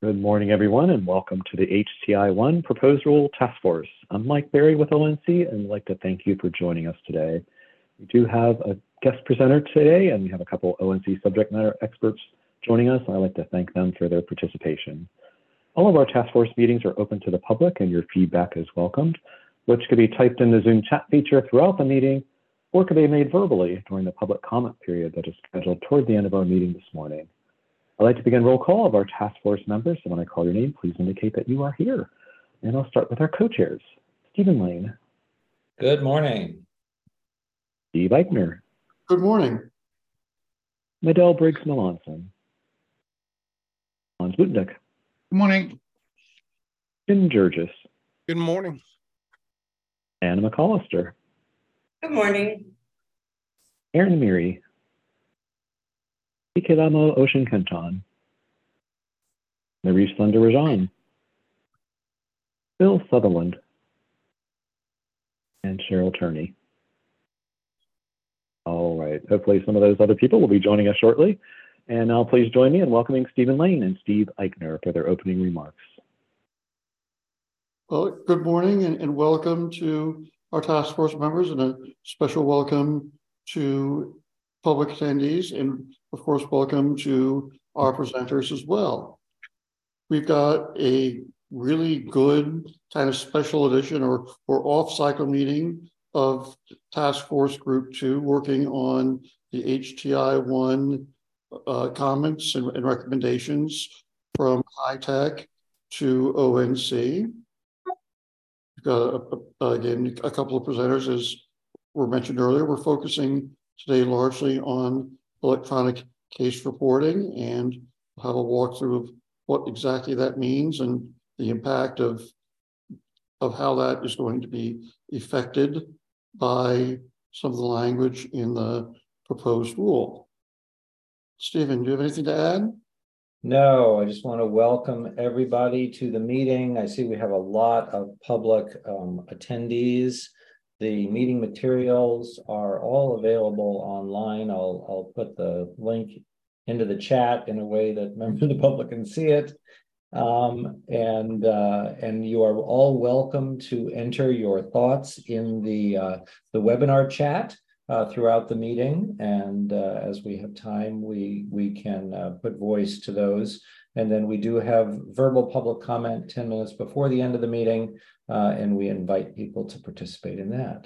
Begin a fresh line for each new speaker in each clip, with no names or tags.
Good morning, everyone, and welcome to the HTI-1 Proposed Rule Task Force. I'm Mike Berry with ONC, and I'd like to thank you for joining us today. We do have a guest presenter today, and we have a couple ONC subject matter experts joining us. I'd like to thank them for their participation. All of our task force meetings are open to the public, and your feedback is welcomed, which could be typed in the Zoom chat feature throughout the meeting, or could be made verbally during the public comment period that is scheduled toward the end of our meeting this morning. I'd like to begin roll call of our task force members. So when I call your name, please indicate that you are here. And I'll start with our co-chairs. Stephen Lane.
Good morning.
Steve Eichner.
Good morning.
Medell Briggs-Melanson. Hans Butendick.
Good morning.
Jim Georges.
Good morning.
Anna McAllister.
Good morning.
Aaron Meary. Ikelamo Ocean Kenton. Maurice Thunder-Rajan. Bill Sutherland. And Cheryl Turney. All right, hopefully some of those other people will be joining us shortly. And now please join me in welcoming Stephen Lane and Steve Eichner for their opening remarks.
Well, good morning and welcome to our task force members, and a special welcome to public attendees, and of course, welcome to our presenters as well. We've got a really good kind of special edition or off-cycle meeting of Task Force Group 2 working on the HTI-1 comments and recommendations from HITECH to ONC. We've got, again, a couple of presenters, as were mentioned earlier. We're focusing today largely on electronic case reporting, and we'll have a walkthrough of what exactly that means and the impact of how that is going to be affected by some of the language in the proposed rule. Stephen, do you have anything to add?
No, I just want to welcome everybody to the meeting. I see we have a lot of public attendees. The meeting materials are all available online. I'll put the link into the chat in a way that members of the public can see it. And you are all welcome to enter your thoughts in the webinar chat throughout the meeting. And as we have time, we can put voice to those. And then we do have verbal public comment 10 minutes before the end of the meeting, and we invite people to participate in that.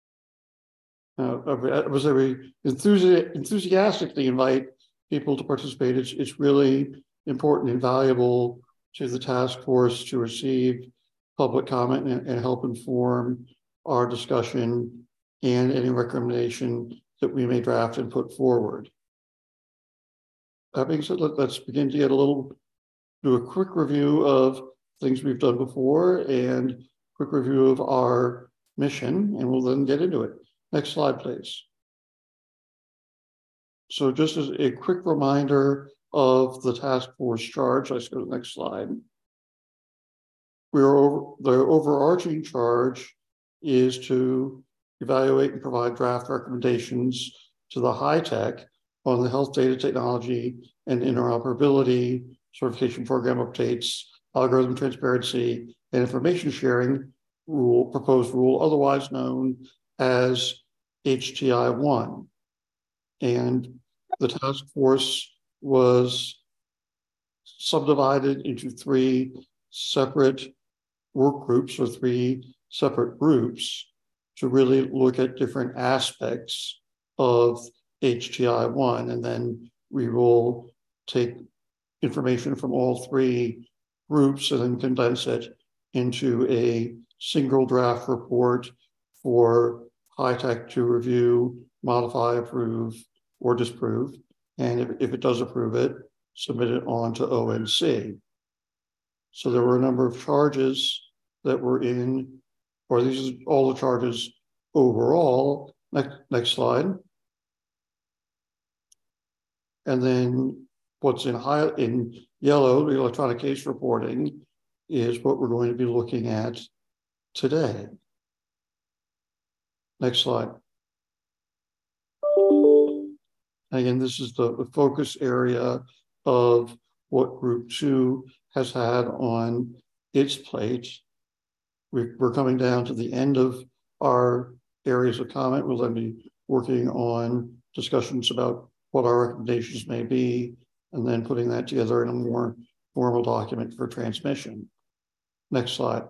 I was very enthusiastically invite people to participate. It's really important and valuable to the task force to receive public comment and help inform our discussion and any recommendation that we may draft and put forward. That being said, let's begin to do a quick review of things we've done before and quick review of our mission, and we'll then get into it. Next slide, please. So just as a quick reminder of the task force charge, let's go to the next slide. The overarching charge is to evaluate and provide draft recommendations to the HITECH on the health data technology and interoperability certification program updates, algorithm transparency, and information sharing proposed rule, otherwise known as HTI-1. And the task force was subdivided into three separate work groups, or three separate groups, to really look at different aspects of HTI-1. And then we will take information from all three groups and then condense it into a single draft report for HITECH to review, modify, approve, or disapprove. And if it does approve it, submit it on to ONC. So there were a number of charges that were in, or these are all the charges overall. Next slide. And then what's in yellow, the electronic case reporting, is what we're going to be looking at today. Next slide. Again, this is the focus area of what Group 2 has had on its plate. We're coming down to the end of our areas of comment. We'll then be working on discussions about what our recommendations may be, and then putting that together in a more formal document for transmission. Next slide.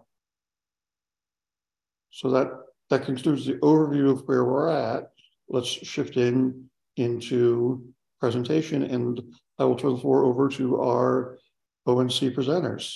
So that concludes the overview of where we're at. Let's shift into presentation, and I will turn the floor over to our ONC presenters.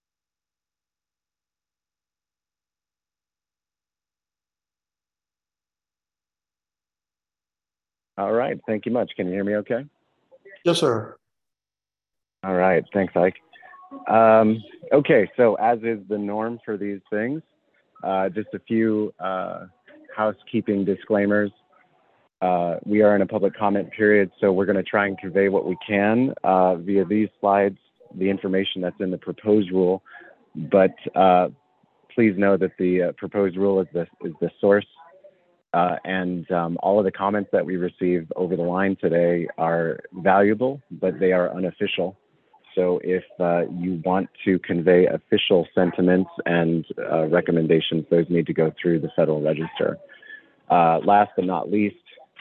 All right, thank you much. Can you hear me okay?
Yes, sir.
All right, thanks, Ike. Okay, so as is the norm for these things, just a few housekeeping disclaimers. We are in a public comment period, so we're going to try and convey what we can via these slides, the information that's in the proposed rule, but please know that the proposed rule is the source. And all of the comments that we receive over the line today are valuable, but they are unofficial. So if you want to convey official sentiments and recommendations, those need to go through the Federal Register. Last but not least,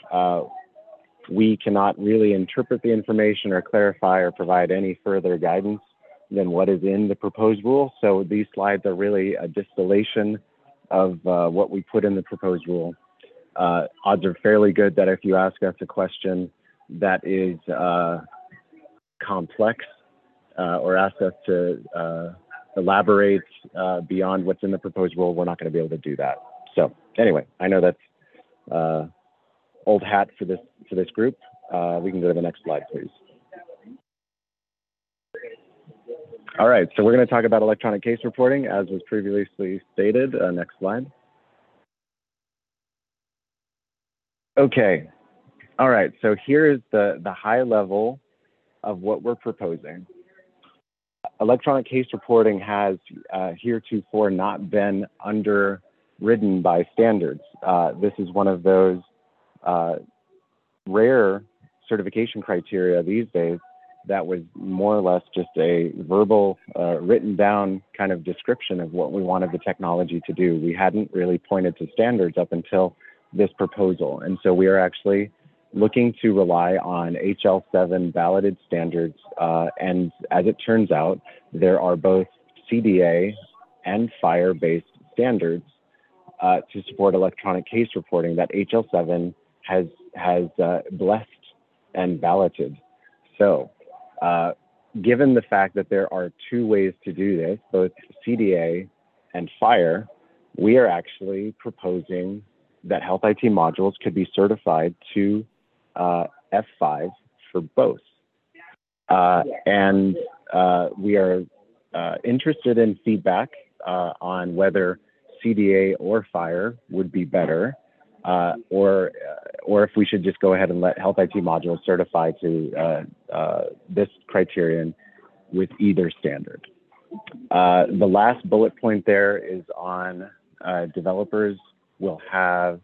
we cannot really interpret the information or clarify or provide any further guidance than what is in the proposed rule. So these slides are really a distillation of what we put in the proposed rule. Odds are fairly good that if you ask us a question that is complex or ask us to elaborate beyond what's in the proposed rule, we're not going to be able to do that. So anyway, I know that's old hat for this group. We can go to the next slide, please. All right, so we're going to talk about electronic case reporting, as was previously stated. Next slide. Okay, all right, so here is the high level of what we're proposing. Electronic case reporting has heretofore not been underwritten by standards. This is one of those rare certification criteria these days that was more or less just a verbal, written down kind of description of what we wanted the technology to do. We hadn't really pointed to standards up until this proposal. And so we are actually looking to rely on HL7 validated standards. And as it turns out, there are both CDA and FHIR-based standards to support electronic case reporting that HL7 has blessed and validated. So given the fact that there are two ways to do this, both CDA and FHIR, we are actually proposing that Health IT modules could be certified to F5 for both. And we are interested in feedback on whether CDA or FHIR would be better, or if we should just go ahead and let Health IT modules certify to this criterion with either standard. The last bullet point there is on developers will have,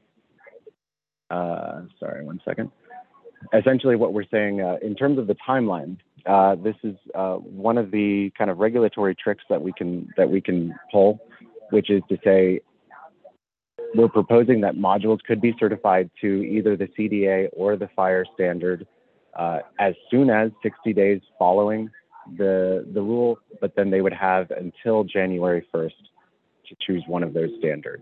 sorry, one second. Essentially what we're saying in terms of the timeline, this is one of the kind of regulatory tricks that we can pull, which is to say, we're proposing that modules could be certified to either the CDA or the FHIR standard as soon as 60 days following the rule, but then they would have until January 1st to choose one of those standards.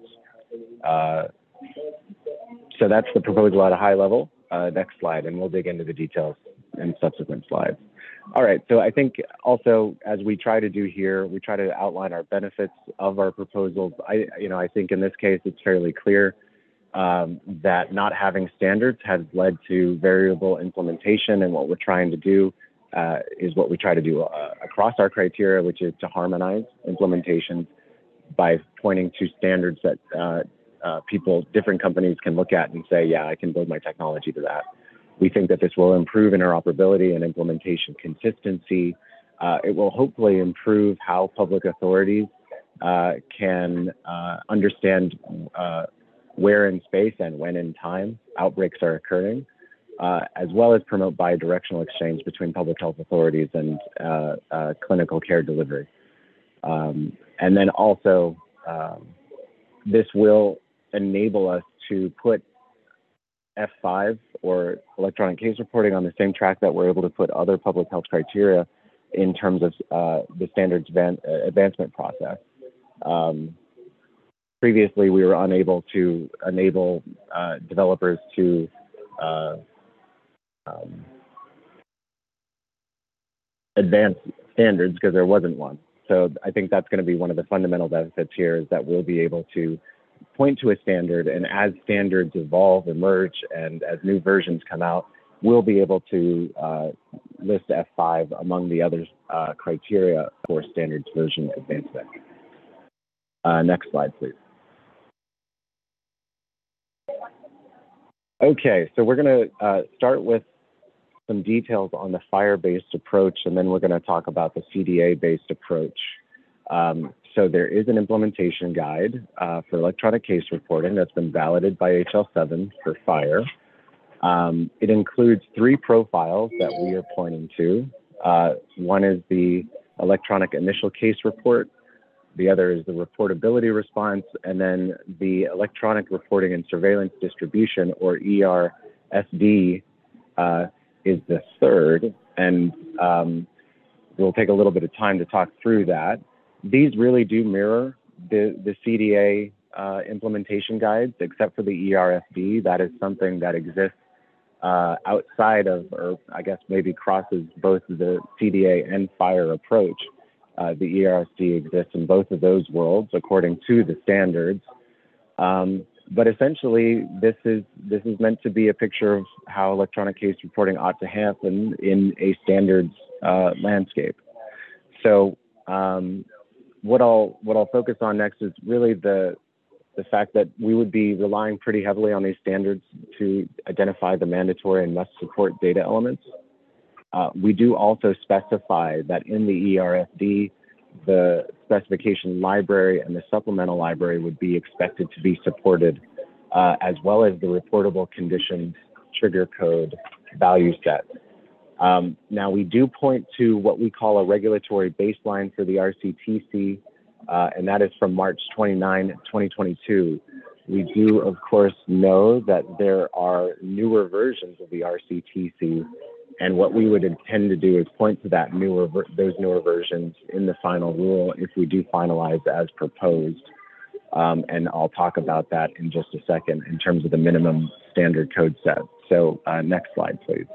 So that's the proposal at a high level. Next slide, and we'll dig into the details in subsequent slides. All right, so I think also, as we try to do here, we try to outline our benefits of our proposals. I think in this case, it's fairly clear that not having standards has led to variable implementation, and what we're trying to do is what we try to do across our criteria, which is to harmonize implementations by pointing to standards that different companies can look at and say, yeah, I can build my technology to that. We think that this will improve interoperability and implementation consistency. It will hopefully improve how public authorities can understand where in space and when in time outbreaks are occurring. as well as promote bi-directional exchange between public health authorities and clinical care delivery. And then also, this will enable us to put F5 or electronic case reporting on the same track that we're able to put other public health criteria in terms of the standards advancement process. Previously, we were unable to enable developers to advance standards because there wasn't one. So I think that's going to be one of the fundamental benefits here, is that we'll be able to point to a standard, and as standards evolve, emerge, and as new versions come out, we'll be able to list F5 among the other criteria for standards version advancement. Next slide, please. Okay, so we're going to start with some details on the FHIR-based approach, and then we're going to talk about the CDA-based approach. So there is an implementation guide for electronic case reporting that's been validated by HL7 for FHIR. It includes 3 profiles that we are pointing to. One is the electronic initial case report. The other is the reportability response, and then the electronic reporting and surveillance distribution, or ERSD, is the third. And we'll take a little bit of time to talk through that. These really do mirror the CDA implementation guides, except for the ERSD. That is something that exists outside of, or I guess maybe crosses both the CDA and FHIR approach. The ERSD exists in both of those worlds according to the standards. But essentially, this is meant to be a picture of how electronic case reporting ought to happen in a standards landscape. So what I'll focus on next is really the fact that we would be relying pretty heavily on these standards to identify the mandatory and must support data elements. We do also specify that in the ERSD, the specification library and the supplemental library would be expected to be supported, as well as the reportable conditions trigger code value set. Now, we do point to what we call a regulatory baseline for the RCTC, and that is from March 29, 2022. We do, of course, know that there are newer versions of the RCTC, and what we would intend to do is point to those newer versions in the final rule if we do finalize as proposed. And I'll talk about that in just a second in terms of the minimum standard code set. So next slide, please.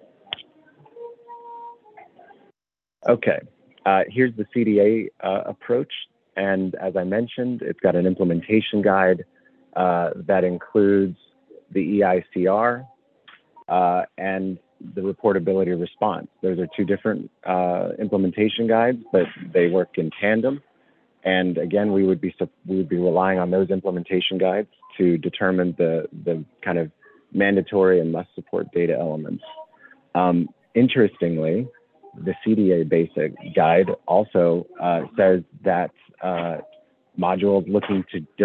Okay, here's the CDA approach. And as I mentioned, it's got an implementation guide that includes the EICR and the reportability response. Those are 2 different implementation guides, but they work in tandem. And again, we would be relying on those implementation guides to determine the kind of mandatory and must support data elements. Interestingly, the CDA basic guide also says that modules looking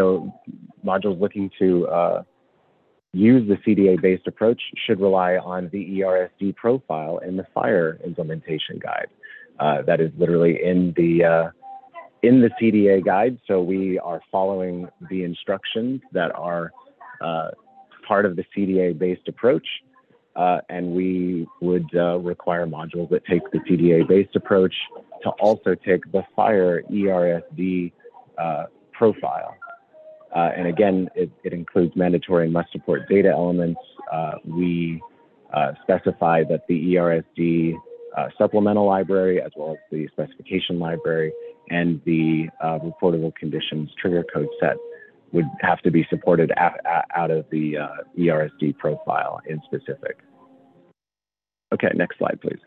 to use the CDA-based approach should rely on the ERSD profile in the FHIR implementation guide. That is literally in the CDA guide, so we are following the instructions that are part of the CDA-based approach, and we would require modules that take the CDA-based approach to also take the FHIR ERSD profile. And again, it includes mandatory and must support data elements. We specify that the ERSD supplemental library, as well as the specification library and the reportable conditions trigger code set would have to be supported out of the ERSD profile in specific. Okay, next slide, please.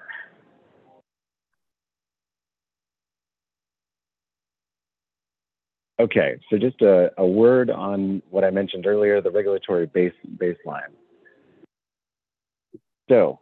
Okay, so just a word on what I mentioned earlier, the regulatory baseline. So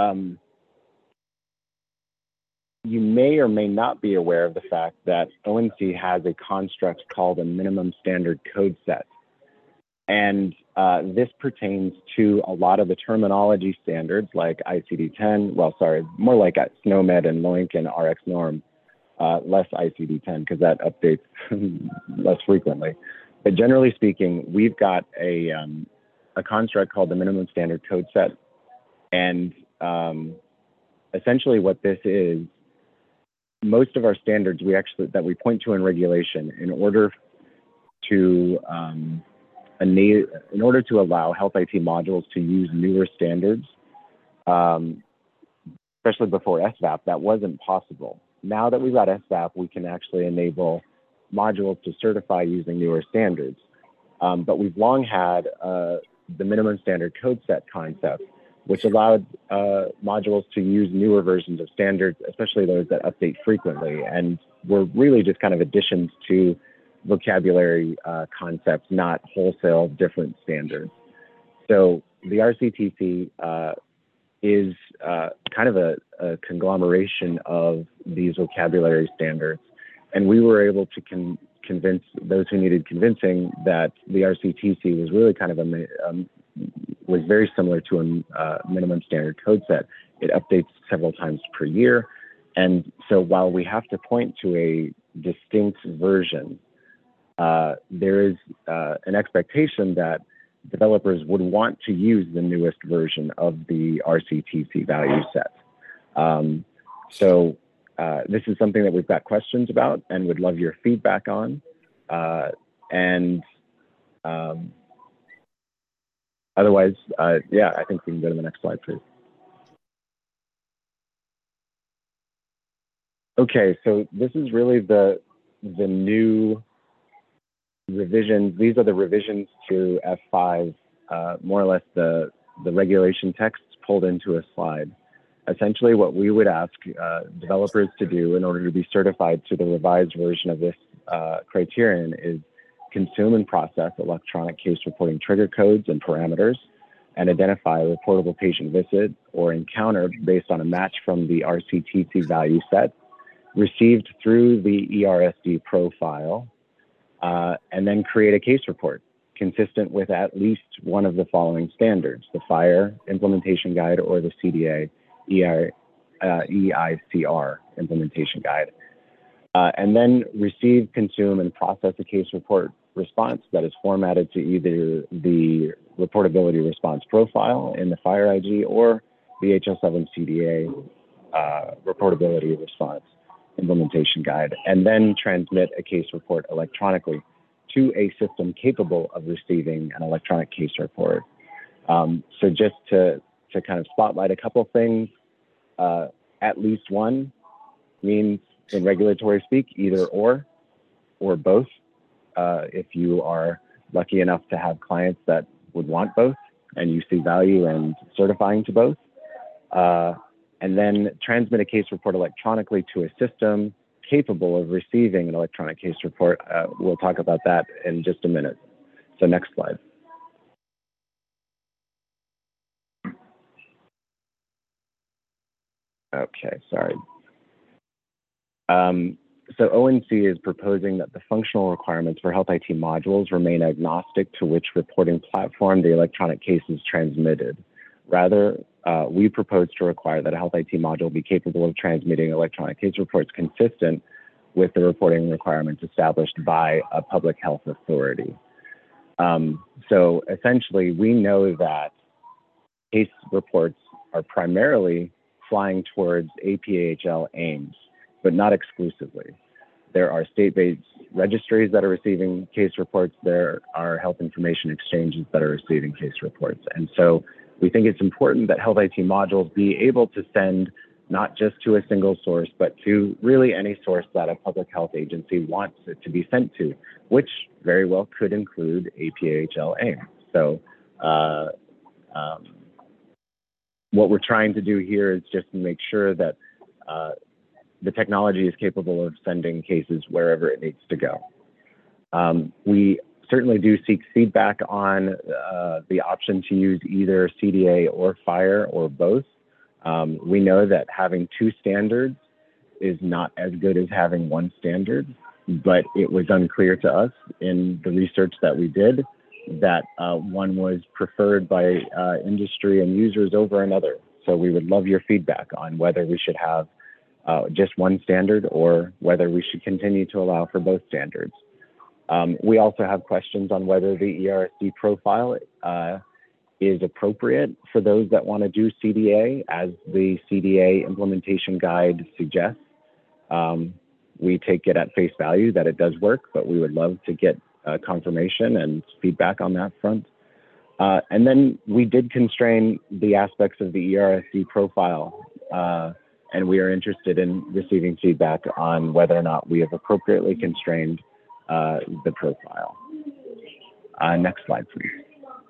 you may or may not be aware of the fact that ONC has a construct called a minimum standard code set.
And this pertains to a lot of the terminology standards like ICD-10, well, sorry, more like SNOMED and LOINC and RX norm, less ICD-10 because that updates less frequently. But generally speaking, we've got a construct called the minimum standard code set. And essentially what this is, most of our standards that we point to in regulation in order to allow health IT modules to use newer standards, especially before SVAP, that wasn't possible. Now that we've got SVAP, we can actually enable modules to certify using newer standards. But we've long had the minimum standard code set concept, which allowed modules to use newer versions of standards, especially those that update frequently. And were really just kind of additions to vocabulary concepts, not wholesale different standards. So the RCTC is kind of a conglomeration of these vocabulary standards. And we were able to convince those who needed convincing that the RCTC was really kind of was very similar to a minimum standard code set. It updates several times per year. And so while we have to point to a distinct version, there is an expectation that developers would want to use the newest version of the RCTC value set. So this is something that we've got questions about and would love your feedback on. Otherwise, yeah, I think we can go to the next slide, please. Okay, so this is really the new revisions. These are the revisions to F5, more or less the regulation text pulled into a slide. Essentially, what we would ask developers to do in order to be certified to the revised version of this criterion is consume and process electronic case reporting trigger codes and parameters, and identify a reportable patient visit or encounter based on a match from the RCTC value set received through the ERSD profile, and then create a case report consistent with at least one of the following standards: the FHIR implementation guide or the CDA EICR implementation guide. And then receive, consume, and process a case report response that is formatted to either the reportability response profile in the FHIR IG or the HL7 CDA reportability response implementation guide, and then transmit a case report electronically to a system capable of receiving an electronic case report. So just to kind of spotlight a couple things, at least one means in regulatory speak either or both. If you are lucky enough to have clients that would want both and you see value in certifying to both. And then transmit a case report electronically to a system capable of receiving an electronic case report. We'll talk about that in just a minute. So next slide. Okay, sorry. So ONC is proposing that the functional requirements for health IT modules remain agnostic to which reporting platform the electronic case is transmitted. Rather, we propose to require that a health IT module be capable of transmitting electronic case reports consistent with the reporting requirements established by a public health authority. So essentially, we know that case reports are primarily flying towards APAHL aims, but not exclusively. There are state-based registries that are receiving case reports. There are health information exchanges that are receiving case reports. And so we think it's important that health IT modules be able to send not just to a single source, but to really any source that a public health agency wants it to be sent to, which very well could include APAHL AIM. So what we're trying to do here is just make sure that the technology is capable of sending cases wherever it needs to go. We certainly do seek feedback on the option to use either CDA or FHIR or both. We know that having two standards is not as good as having one standard, but it was unclear to us in the research that we did that one was preferred by industry and users over another. So we would love your feedback on whether we should have just one standard or whether we should continue to allow for both standards. We also have questions on whether the ERSC profile is appropriate for those that want to do CDA, as the CDA implementation guide suggests. We take it at face value that it does work, but we would love to get confirmation and feedback on that front. And then we did constrain the aspects of the ERSC profile, and we are interested in receiving feedback on whether or not we have appropriately constrained the profile. Next slide, please.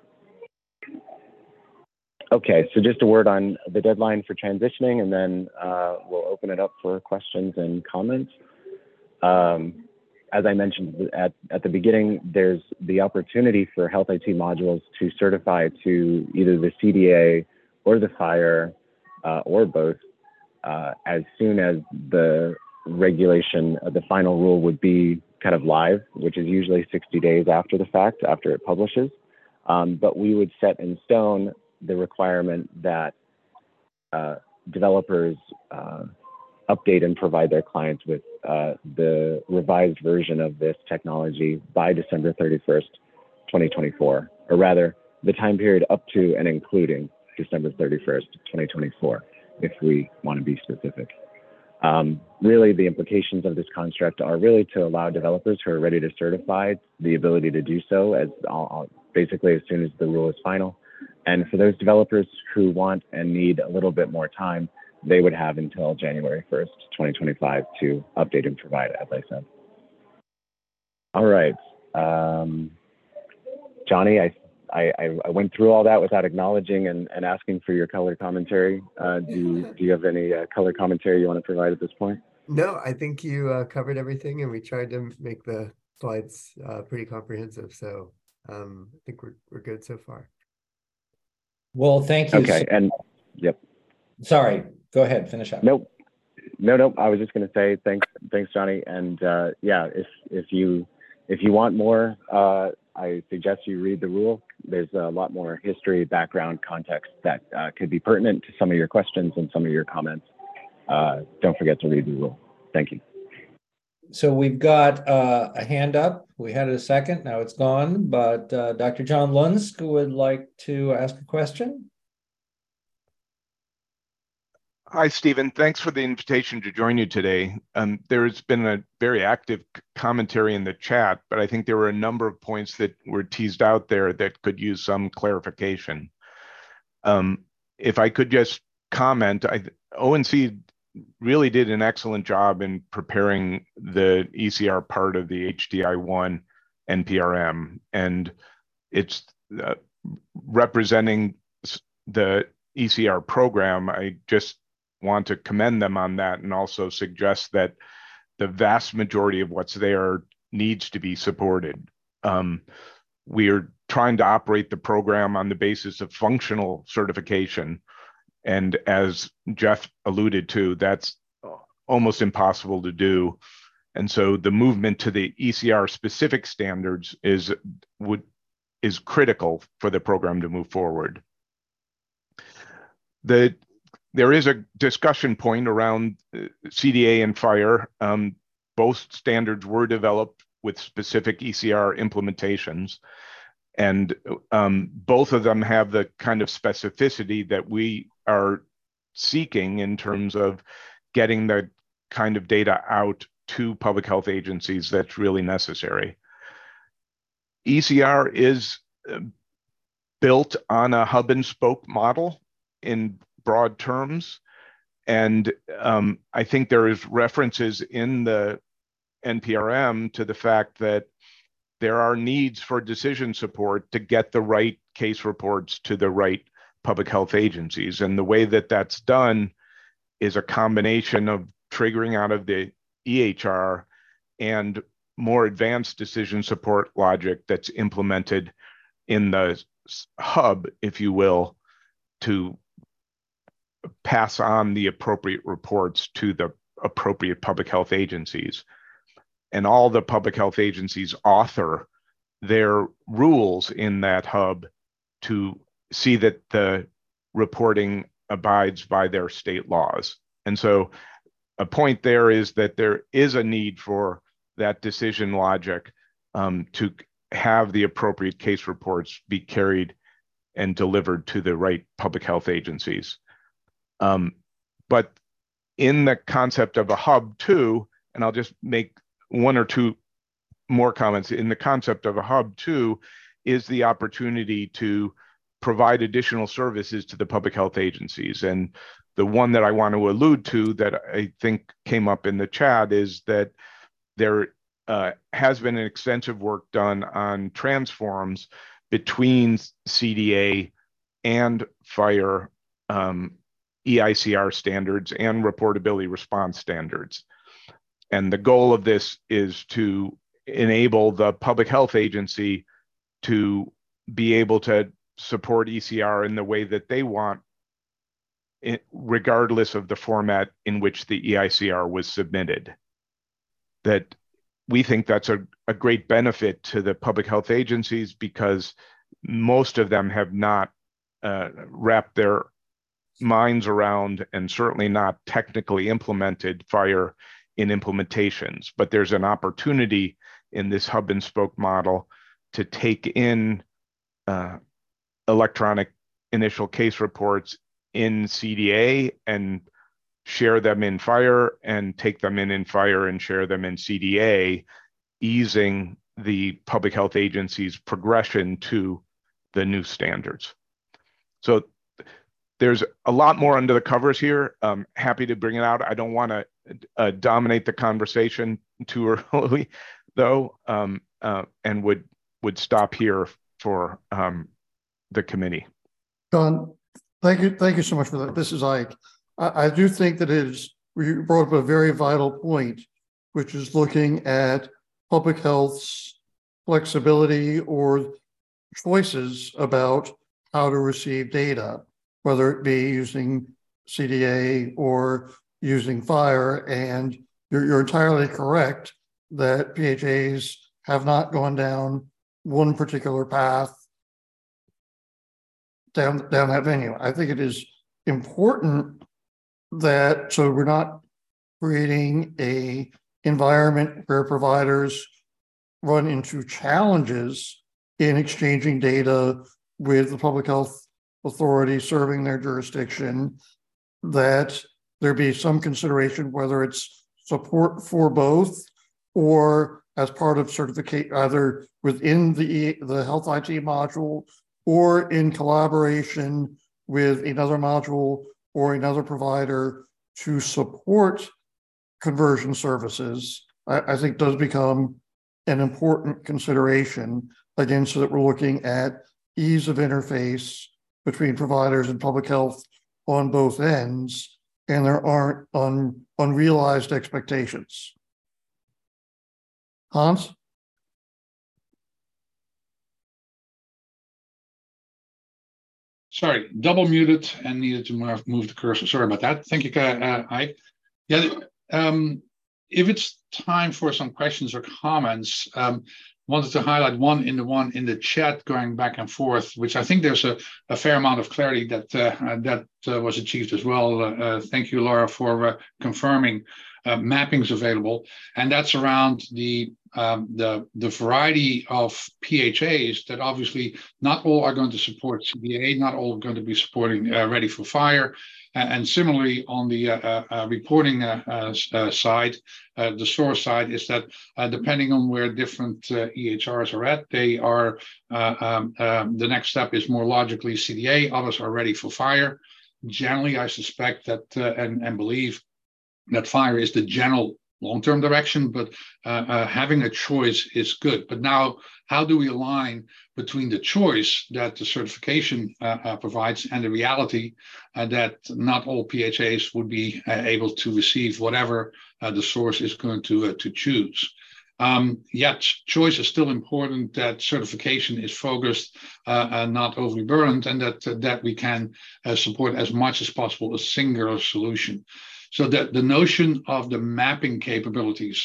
Okay, so just a word on the deadline for transitioning, and then we'll open it up for questions and comments. As I mentioned at the beginning, there's the opportunity for health IT modules to certify to either the CDA or the FHIR or both as soon as the regulation, the final rule would be kind of live, which is usually 60 days after the fact, after it publishes. But we would set in stone the requirement that developers update and provide their clients with the revised version of this technology by December 31st, 2024, or rather the time period up to and including December 31st, 2024, if we want to be specific. Really, the implications of this construct are really to allow developers who are ready to certify the ability to do so as basically as soon as the rule is final. And for those developers who want and need a little bit more time, they would have until January 1st, 2025 to update and provide, as I said. All right. Johnny, I went through all that without acknowledging and asking for your color commentary. Do you have any color commentary you want to provide at this point?
No, I think you covered everything, and we tried to make the slides pretty comprehensive. So I think we're good so far.
Well, thank you.
Okay, and yep.
Sorry, go ahead, finish up.
Nope. I was just going to say thanks, Johnny. And yeah, if you want more, I suggest you read the rule. There's a lot more history, background, context that could be pertinent to some of your questions and some of your comments. Don't forget to read the rule. Thank you.
So we've got a hand up. We had it a second, now it's gone, but Dr. John Lunsk would like to ask a question.
Hi, Stephen. Thanks for the invitation to join you today. There's been a very active commentary in the chat, but I think there were a number of points that were teased out there that could use some clarification. If I could just comment, ONC really did an excellent job in preparing the ECR part of the HTI-1 NPRM, and it's representing the ECR program. I just want to commend them on that and also suggest that the vast majority of what's there needs to be supported. We are trying to operate the program on the basis of functional certification. And as Jeff alluded to, that's almost impossible to do. And so the movement to the ECR specific standards is critical for the program to move forward. There is a discussion point around CDA and FHIR. Both standards were developed with specific ECR implementations, and both of them have the kind of specificity that we are seeking in terms of getting the kind of data out to public health agencies that's really necessary. ECR is built on a hub and spoke model in broad terms. And I think there is references in the NPRM to the fact that there are needs for decision support to get the right case reports to the right public health agencies. And the way that that's done is a combination of triggering out of the EHR and more advanced decision support logic that's implemented in the hub, if you will, to pass on the appropriate reports to the appropriate public health agencies. And all the public health agencies author their rules in that hub to see that the reporting abides by their state laws. And so a point there is that there is a need for that decision logic to have the appropriate case reports be carried and delivered to the right public health agencies. But in the concept of a hub too, and I'll just make one or two more comments, in the concept of a hub too, is the opportunity to provide additional services to the public health agencies. And the one that I want to allude to that I think came up in the chat is that there has been an extensive work done on transforms between CDA and FHIR EICR standards and reportability response standards. And the goal of this is to enable the public health agency to be able to support ECR in the way that they want, regardless of the format in which the EICR was submitted. That we think that's a great benefit to the public health agencies because most of them have not wrapped their minds around and certainly not technically implemented FHIR in implementations. But there's an opportunity in this hub and spoke model to take in electronic initial case reports in CDA and share them in FHIR and take them in FHIR and share them in CDA, easing the public health agency's progression to the new standards. So there's a lot more under the covers here. Happy to bring it out. I don't want to dominate the conversation too early, though, and would stop here for the committee.
John, thank you so much for that. This is Ike. I do think that we brought up a very vital point, which is looking at public health's flexibility or choices about how to receive data, whether it be using CDA or using FHIR. And you're entirely correct that PHAs have not gone down one particular path down that venue. I think it is important that so we're not creating a environment where providers run into challenges in exchanging data with the public health authority serving their jurisdiction, that there be some consideration whether it's support for both or as part of certificate, either within the health IT module or in collaboration with another module or another provider to support conversion services, I think does become an important consideration, again, so that we're looking at ease of interface between providers and public health on both ends, and there aren't unrealized expectations. Hans?
Sorry, double muted and needed to move the cursor. Sorry about that. Thank you, Ike. Yeah, if it's time for some questions or comments, wanted to highlight one in the chat going back and forth, which I think there's a fair amount of clarity that was achieved as well. Thank you, Laura, for confirming mappings available, and that's around the variety of PHAs that obviously not all are going to support CDA, not all are going to be supporting Ready for FHIR. And similarly, on the reporting side, the source side is that depending on where different EHRs are at, they are the next step is more logically CDA. Others are Ready for FHIR. Generally, I suspect that and believe that FHIR is the general long-term direction, but having a choice is good. But now, how do we align between the choice that the certification provides and the reality that not all PHAs would be able to receive whatever the source is going to choose? Yet choice is still important, that certification is focused and not overly burdened, and that we can support as much as possible a singular solution. So that the notion of the mapping capabilities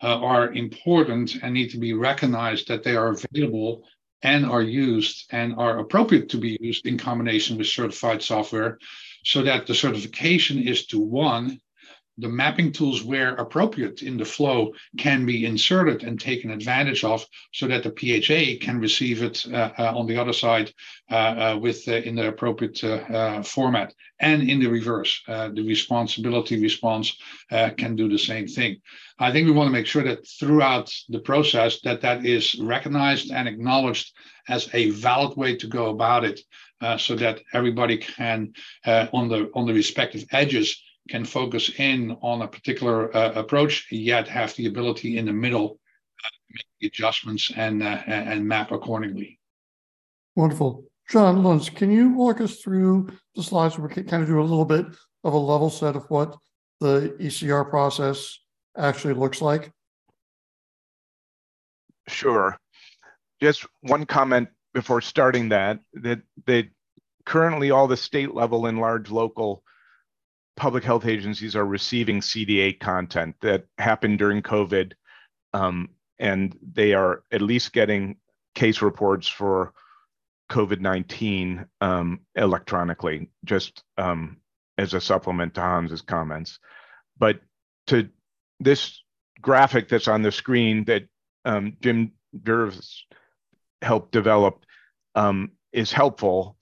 are important and need to be recognized that they are available and are used and are appropriate to be used in combination with certified software, so that the certification is to, one, the mapping tools where appropriate in the flow can be inserted and taken advantage of, so that the PHA can receive it on the other side in the appropriate format, and in the reverse, the responsibility response can do the same thing. I think we want to make sure that throughout the process that is recognized and acknowledged as a valid way to go about it, so that everybody can on the respective edges can focus in on a particular approach, yet have the ability in the middle to make the adjustments and map accordingly.
Wonderful. John Luntz, can you walk us through the slides where we can kind of do a little bit of a level set of what the ECR process actually looks like?
Sure. Just one comment before starting that currently all the state level and large local public health agencies are receiving CD8 content that happened during COVID, and they are at least getting case reports for COVID-19 electronically, just as a supplement to Hans's comments. But to this graphic that's on the screen that Jim Jervis helped develop is helpful.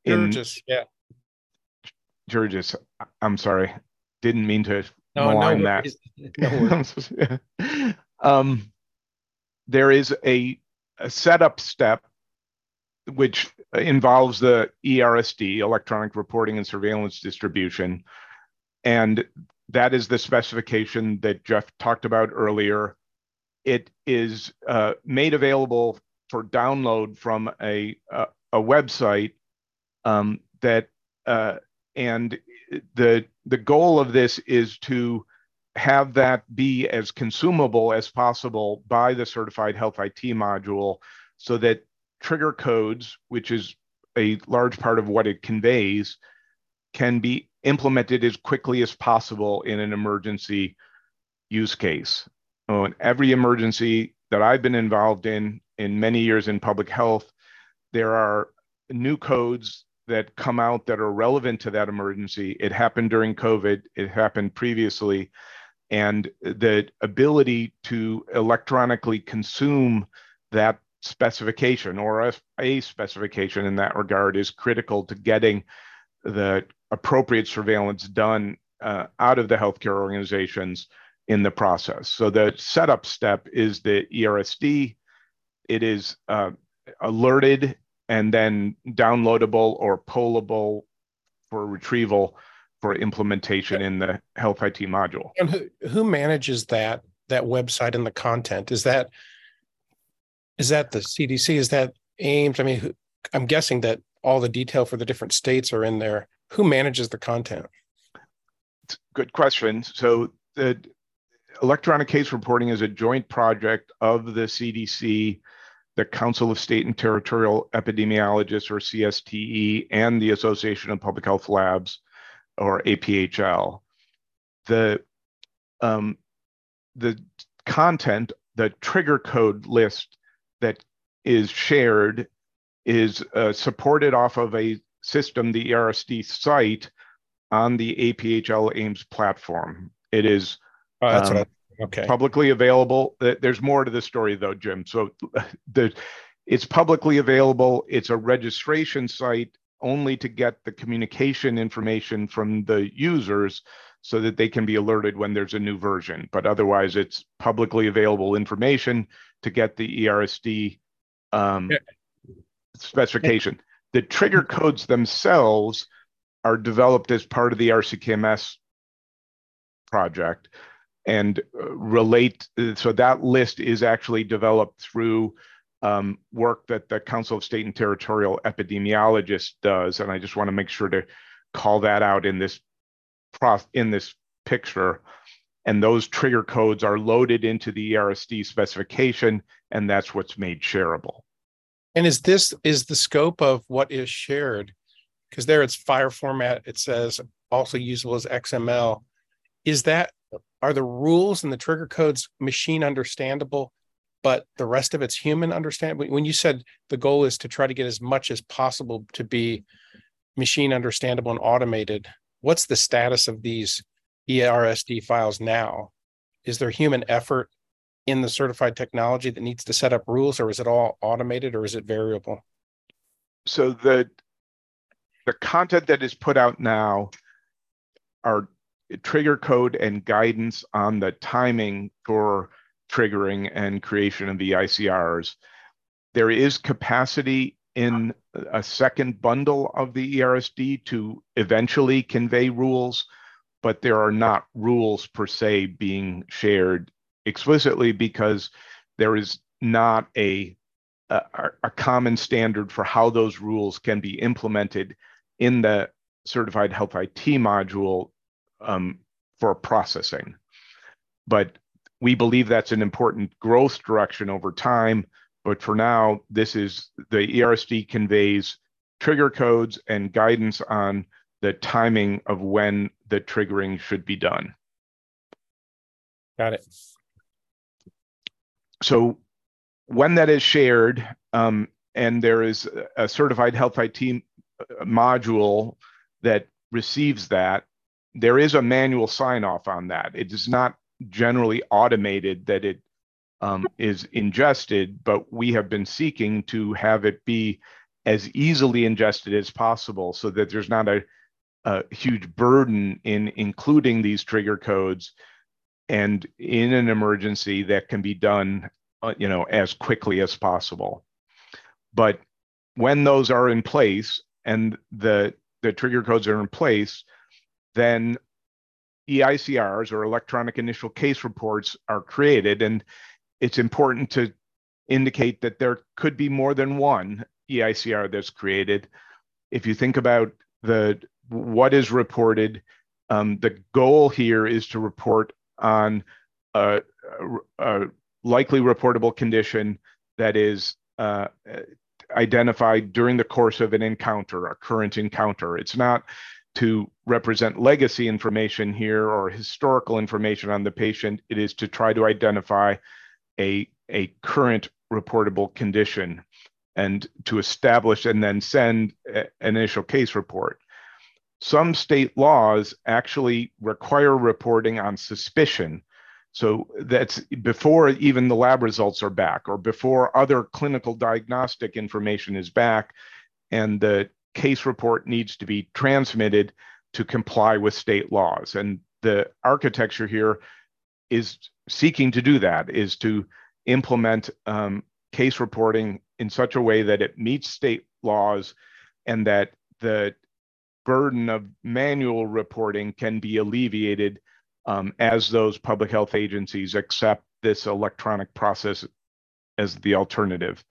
Georges, I'm sorry, didn't mean to malign that. There is a setup step which involves the ERSD, electronic reporting and surveillance distribution, and that is the specification that Jeff talked about earlier. It is made available for download from a website and the goal of this is to have that be as consumable as possible by the certified health IT module, so that trigger codes, which is a large part of what it conveys, can be implemented as quickly as possible in an emergency use case. In every emergency that I've been involved in many years in public health, there are new codes that come out that are relevant to that emergency. It happened during COVID, it happened previously, and the ability to electronically consume that specification, or a specification in that regard, is critical to getting the appropriate surveillance done out of the healthcare organizations in the process. So the setup step is the ERSD. It is alerted and then downloadable or pullable for retrieval for implementation in the health IT module.
And who manages that website and the content? Is that the CDC? Is that AIMS? I mean, I'm guessing that all the detail for the different states are in there. Who manages the content?
Good question. So the electronic case reporting is a joint project of the CDC, the Council of State and Territorial Epidemiologists, or CSTE, and the Association of Public Health Labs, or APHL. The content, the trigger code list that is shared is supported off of a system, the ERSD site, on the APHL AIMS platform. It is publicly available. There's more to the story though, Jim. So it's publicly available. It's a registration site only to get the communication information from the users so that they can be alerted when there's a new version. But otherwise, it's publicly available information to get the ERSD specification. The trigger codes themselves are developed as part of the RCKMS project and relate. So that list is actually developed through work that the Council of State and Territorial Epidemiologists does. And I just want to make sure to call that out in this picture. And those trigger codes are loaded into the ERSD specification, and that's what's made shareable.
And is the scope of what is shared? Because there it's file format, it says also usable as XML. Is that are the rules and the trigger codes machine understandable, but the rest of it's human understandable? When you said the goal is to try to get as much as possible to be machine understandable and automated, what's the status of these ERSD files now? Is there human effort in the certified technology that needs to set up rules, or is it all automated, or is it variable?
So the content that is put out now are trigger code and guidance on the timing for triggering and creation of the ICRs. There is capacity in a second bundle of the ERSD to eventually convey rules, but there are not rules per se being shared explicitly because there is not a common standard for how those rules can be implemented in the certified health IT module for processing. But we believe that's an important growth direction over time. But for now, this is the ERSD conveys trigger codes and guidance on the timing of when the triggering should be done.
Got it.
So when that is shared, and there is a certified health IT module that receives that, there is a manual sign off on that. It is not generally automated that it is ingested, but we have been seeking to have it be as easily ingested as possible so that there's not a huge burden in including these trigger codes, and in an emergency that can be done as quickly as possible. But when those are in place and the trigger codes are in place, then EICRs, or electronic initial case reports, are created. And it's important to indicate that there could be more than one EICR that's created. If you think about what is reported, the goal here is to report on a likely reportable condition that is identified during the course of an encounter, a current encounter. It's not to represent legacy information here or historical information on the patient. It is to try to identify a current reportable condition and to establish and then send an initial case report. Some state laws actually require reporting on suspicion. So that's before even the lab results are back or before other clinical diagnostic information is back, and the case report needs to be transmitted to comply with state laws. And the architecture here is seeking to do that, is to implement case reporting in such a way that it meets state laws and that the burden of manual reporting can be alleviated as those public health agencies accept this electronic process as the alternative.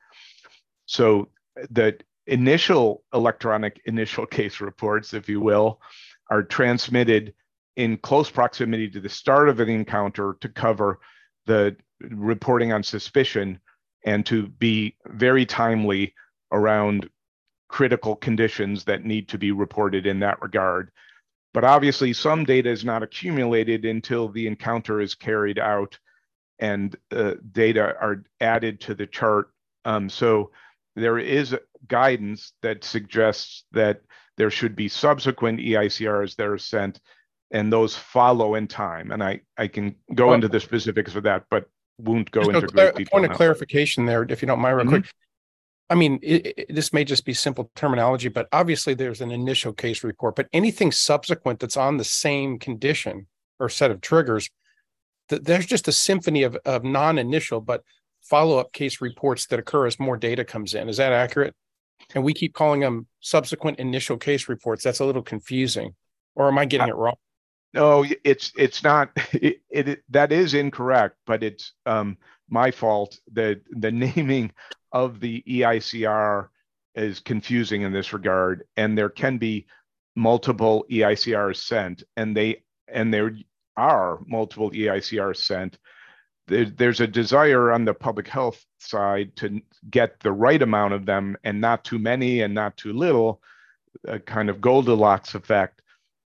So the initial electronic initial case reports, if you will, are transmitted in close proximity to the start of an encounter to cover the reporting on suspicion and to be very timely around critical conditions that need to be reported in that regard. But obviously some data is not accumulated until the encounter is carried out and data are added to the chart. So there is guidance that suggests that there should be subsequent EICRs that are sent, and those follow in time. And I can go into the specifics of that, but won't go into great detail.
Point of clarification there, if you don't mind, real quick. I mean, this may just be simple terminology, but obviously there's an initial case report, but anything subsequent that's on the same condition or set of triggers, there's just a symphony of non-initial, but follow-up case reports that occur as more data comes in. Is that accurate? And we keep calling them subsequent initial case reports. That's a little confusing. Or am I getting it wrong?
No, it's not. That is incorrect, but it's my fault. The naming of the EICR is confusing in this regard, and there can be multiple EICRs sent, and there are multiple EICRs sent. There's a desire on the public health side to get the right amount of them and not too many and not too little, a kind of Goldilocks effect.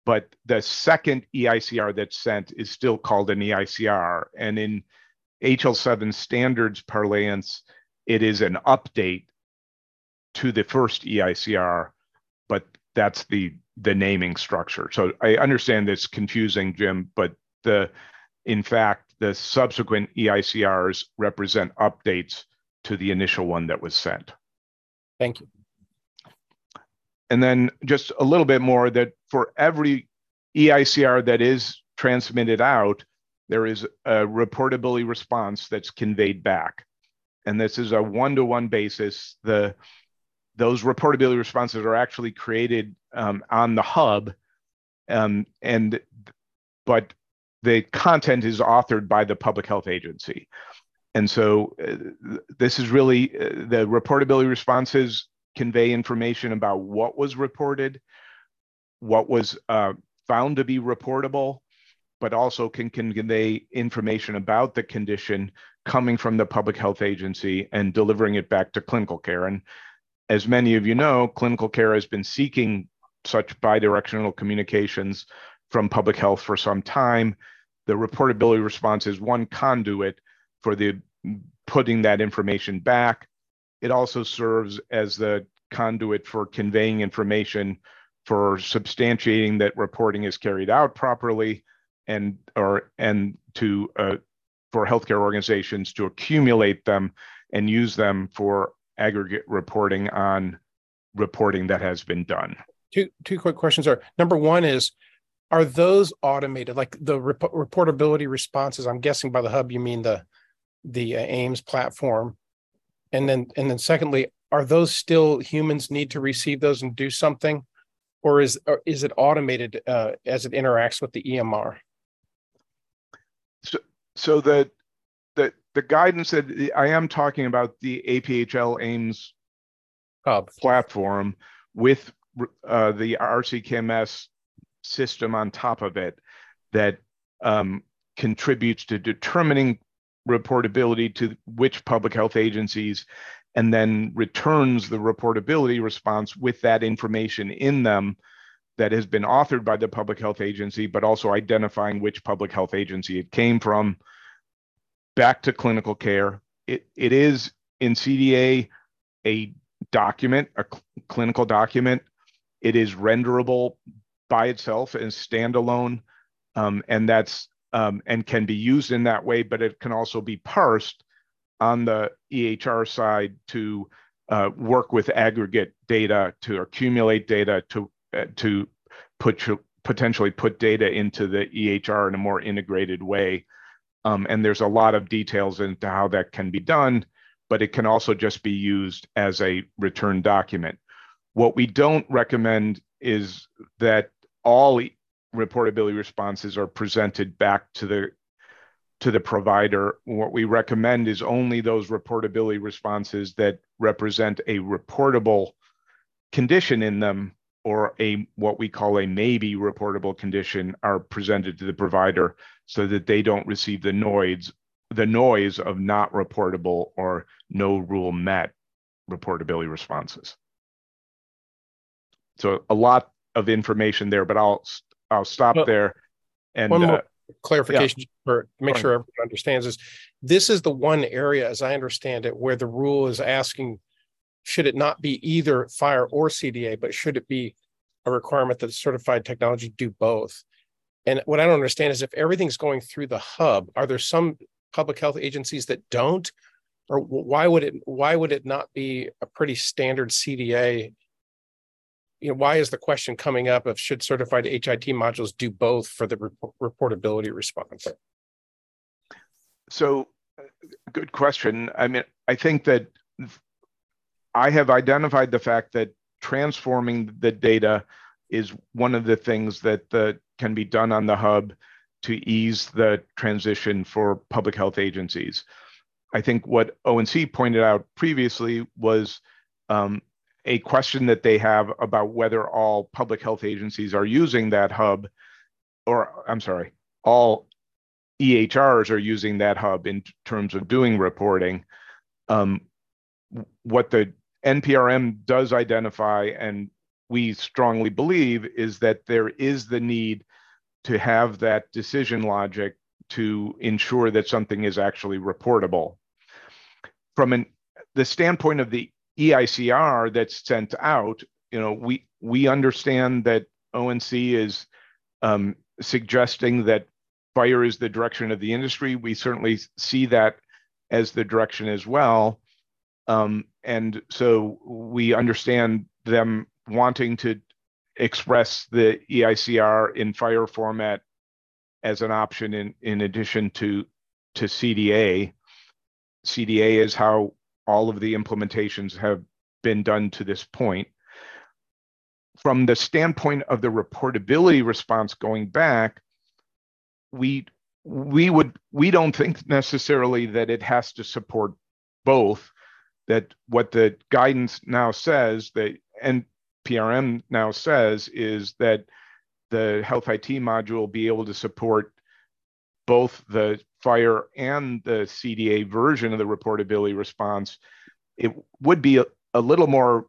but the second EICR that's sent is still called an EICR. And in HL7 standards parlance, it is an update to the first EICR, but that's the naming structure. So I understand it's confusing, Jim, but in fact, the subsequent EICRs represent updates to the initial one that was sent.
Thank you.
And then just a little bit more, that for every EICR that is transmitted out, there is a reportability response that's conveyed back. And this is a one-to-one basis. Those reportability responses are actually created on the hub, but the content is authored by the public health agency. And so this is really, the reportability responses convey information about what was reported, what was found to be reportable, but also can convey information about the condition coming from the public health agency and delivering it back to clinical care. And as many of you know, clinical care has been seeking such bidirectional communications from public health for some time. The reportability response is one conduit for putting that information back. It also serves as the conduit for conveying information for substantiating that reporting is carried out properly, and for healthcare organizations to accumulate them and use them for aggregate reporting on reporting that has been done.
Two quick questions are, number one is, are those automated, like the reportability responses? I'm guessing by the hub you mean the AIMS platform, and then secondly, are those still humans need to receive those and do something, or is it automated as it interacts with the EMR?
So the guidance that I am talking about, the APHL AIMS
hub
platform with the RCKMS system on top of it, that contributes to determining reportability to which public health agencies, and then returns the reportability response with that information in them that has been authored by the public health agency, but also identifying which public health agency it came from, back to clinical care. It is in CDA a document, a clinical document. It is renderable by itself as standalone, and can be used in that way, but it can also be parsed on the EHR side to work with aggregate data, to accumulate data, to potentially put data into the EHR in a more integrated way. And there's a lot of details into how that can be done, but it can also just be used as a return document. What we don't recommend is that all reportability responses are presented back to the provider. What we recommend is only those reportability responses that represent a reportable condition in them, or what we call a maybe reportable condition, are presented to the provider so that they don't receive the noise of not reportable or no rule met reportability responses. So a lot of information there, but I'll stop there. And
one more clarification to make sure everyone understands is, this is the one area, as I understand it, where the rule is asking, should it not be either FHIR or CDA, but should it be a requirement that certified technology do both? And what I don't understand is, if everything's going through the hub, are there some public health agencies that don't? Or why would it not be a pretty standard CDA? Why is the question coming up of should certified HIT modules do both for the reportability response?
So, good question. I mean, I think that I have identified the fact that transforming the data is one of the things that can be done on the hub to ease the transition for public health agencies. I think what ONC pointed out previously was a question that they have about whether all public health agencies are using that hub, or I'm sorry, all EHRs are using that hub in terms of doing reporting. What the NPRM does identify, and we strongly believe is that there is the need to have that decision logic to ensure that something is actually reportable. From the standpoint of the EICR that's sent out, we understand that ONC is suggesting that fire is the direction of the industry. We certainly see that as the direction as well. And so we understand them wanting to express the EICR in fire format as an option in addition to CDA. CDA is how all of the implementations have been done to this point. From the standpoint of the reportability response going back, we don't think necessarily that it has to support both. That what the guidance now says, that NPRM now says, is that the Health IT module will be able to support both the fire and the CDA version of the reportability response. It would be a little more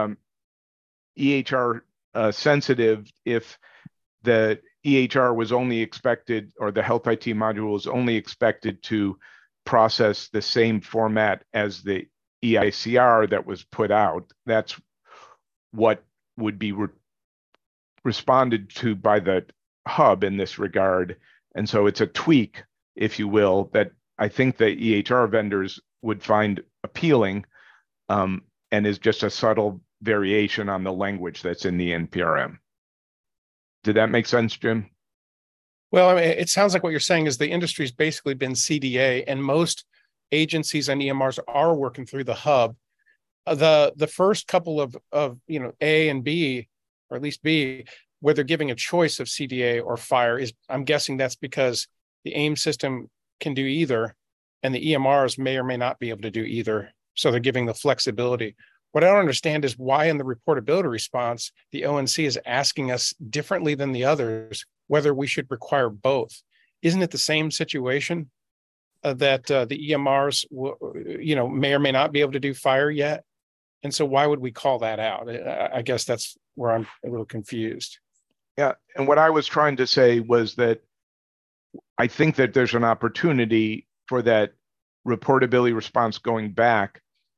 EHR sensitive if the EHR was only expected, or the Health IT module was only expected to process the same format as the EICR that was put out. That's what would be responded to by the hub in this regard. And so it's a tweak, if you will, that I think the EHR vendors would find appealing, and is just a subtle variation on the language that's in the NPRM. Did that make sense, Jim?
Well, I mean, it sounds like what you're saying is the industry's basically been CDA, and most agencies and EMRs are working through the hub. The first couple of A and B, or at least B, where they're giving a choice of CDA or fire, is, I'm guessing that's because the AIM system can do either, and the EMRs may or may not be able to do either. So they're giving the flexibility. What I don't understand is why in the reportability response, the ONC is asking us differently than the others, whether we should require both. Isn't it the same situation that the EMRs may or may not be able to do fire yet? And so why would we call that out? I guess that's where I'm a little confused.
Yeah, and what I was trying to say was that I think that there's an opportunity for that reportability response going back,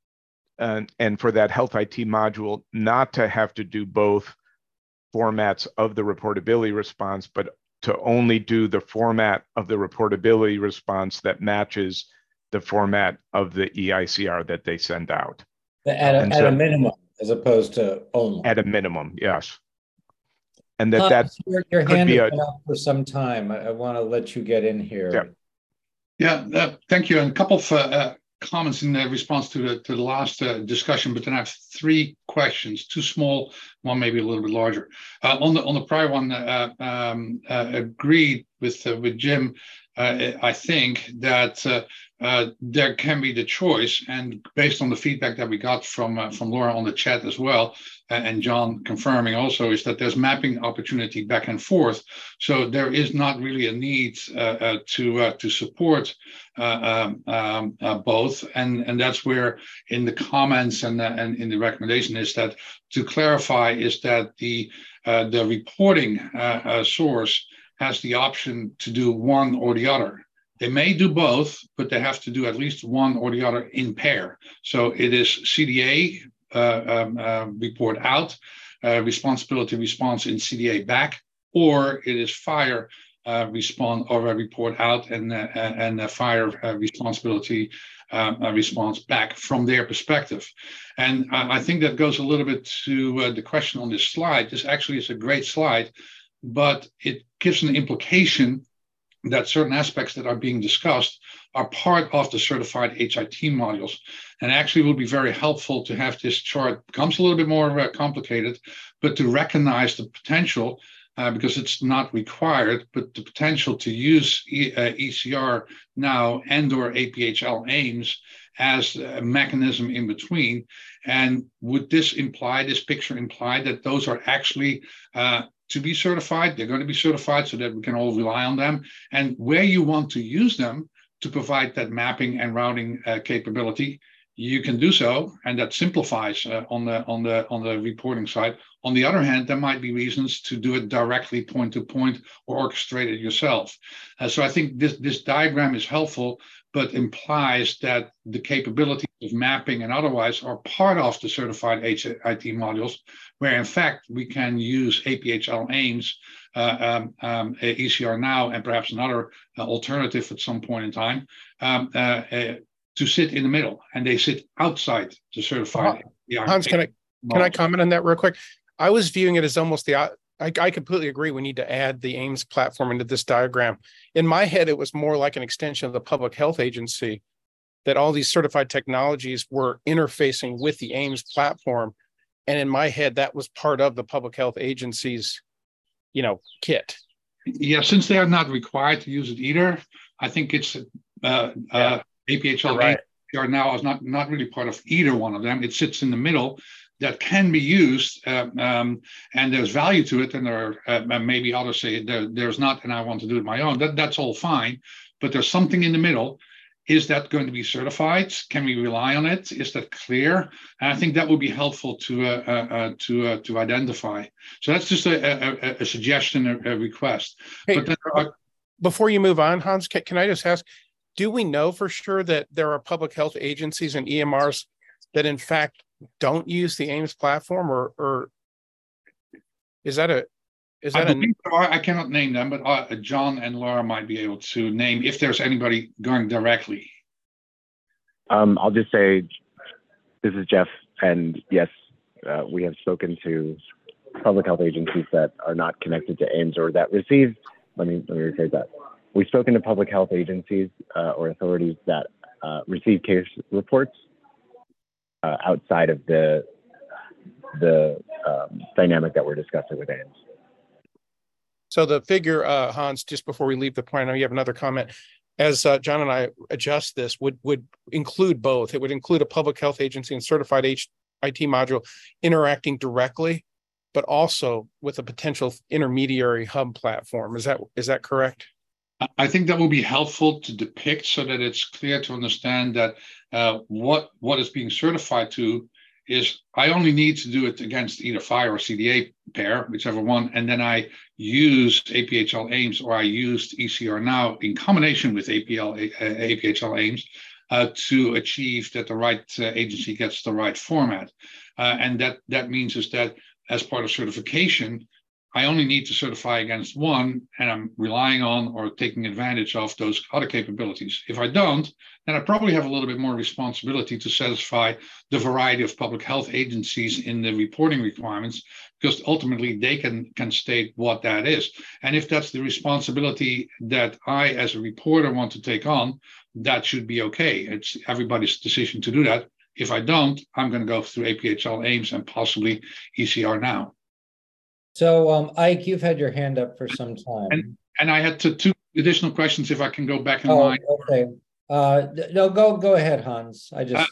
and for that Health IT module not to have to do both formats of the reportability response, but to only do the format of the reportability response that matches the format of the EICR that they send out.
At a minimum, as opposed to only.
At a minimum, yes. And that
your hand has been up for some time. I want to let you get in here.
Yeah, thank you. And a couple of comments in response to the last discussion, but then I have three questions, two small, one maybe a little bit larger. On the prior one, agreed with Jim. I think that there can be the choice, and based on the feedback that we got from Laura on the chat as well, and John confirming also, is that there's mapping opportunity back and forth. So there is not really a need to support both, and that's where in the comments and in the recommendation is that to clarify is that the reporting source has the option to do one or the other. They may do both, but they have to do at least one or the other in pair. So it is CDA report out, responsibility response in CDA back, or it is fire respond or report out and fire responsibility response back from their perspective. And I think that goes a little bit to the question on this slide. This actually is a great slide, but it gives an implication that certain aspects that are being discussed are part of the certified HIT modules. And actually will be very helpful to have this chart, becomes a little bit more complicated, but to recognize the potential, because it's not required, but the potential to use ECR now and or APHL AIMS as a mechanism in between. And would this picture imply that those are actually to be certified? They're going to be certified so that we can all rely on them. And where you want to use them to provide that mapping and routing capability you can do so, and that simplifies on the reporting side. On the other hand, there might be reasons to do it directly point to point or orchestrate it yourself. So I think this diagram is helpful, but implies that the capabilities of mapping and otherwise are part of the certified HIT modules, where in fact we can use APHL AIMS, ECR Now, and perhaps another alternative at some point in time to sit in the middle, and they sit outside the certified.
Hans, can I comment on that real quick? I was viewing it as almost I completely agree. We need to add the AIMS platform into this diagram. In my head, it was more like an extension of the Public Health Agency, that all these certified technologies were interfacing with the AIMS platform. And in my head, that was part of the Public Health Agency's, kit.
Yeah, since they are not required to use it either, I think it's APHL
right.
are now is not really part of either one of them. It sits in the middle. That can be used, and there's value to it, and there are maybe others say there's not, and I want to do it my own. That's all fine, but there's something in the middle. Is that going to be certified? Can we rely on it? Is that clear? And I think that would be helpful to identify. So that's just a suggestion, a request.
Hey,
but then
before you move on, Hans, can I just ask? Do we know for sure that there are public health agencies and EMRs that in fact don't use the AIMS platform, or is that
I cannot name them, but John and Laura might be able to name if there's anybody going directly.
I'll just say, this is Jeff, and yes, we have spoken to public health agencies that are not connected to AIMS or that receive, let me rephrase that. We've spoken to public health agencies or authorities that receive case reports outside of the dynamic that we're discussing with AIMS.
So the figure, Hans, just before we leave the point, I know you have another comment. As John and I adjust this, would include both. It would include a public health agency and certified IT module interacting directly, but also with a potential intermediary hub platform. Is that correct?
I think that will be helpful to depict so that it's clear to understand that what is being certified to is I only need to do it against either FHIR or CDA pair, whichever one, and then I use APHL AIMS or I used ECR Now in combination with APHL AIMS to achieve that the right agency gets the right format. And that means is that as part of certification, I only need to certify against one, and I'm relying on or taking advantage of those other capabilities. If I don't, then I probably have a little bit more responsibility to satisfy the variety of public health agencies in the reporting requirements, because ultimately they can state what that is. And if that's the responsibility that I, as a reporter, want to take on, that should be okay. It's everybody's decision to do that. If I don't, I'm going to go through APHL AIMS and possibly ECR Now.
So, Ike, you've had your hand up for some time.
And I had two additional questions, if I can go back in line.
Okay. No, go ahead, Hans.
Actually,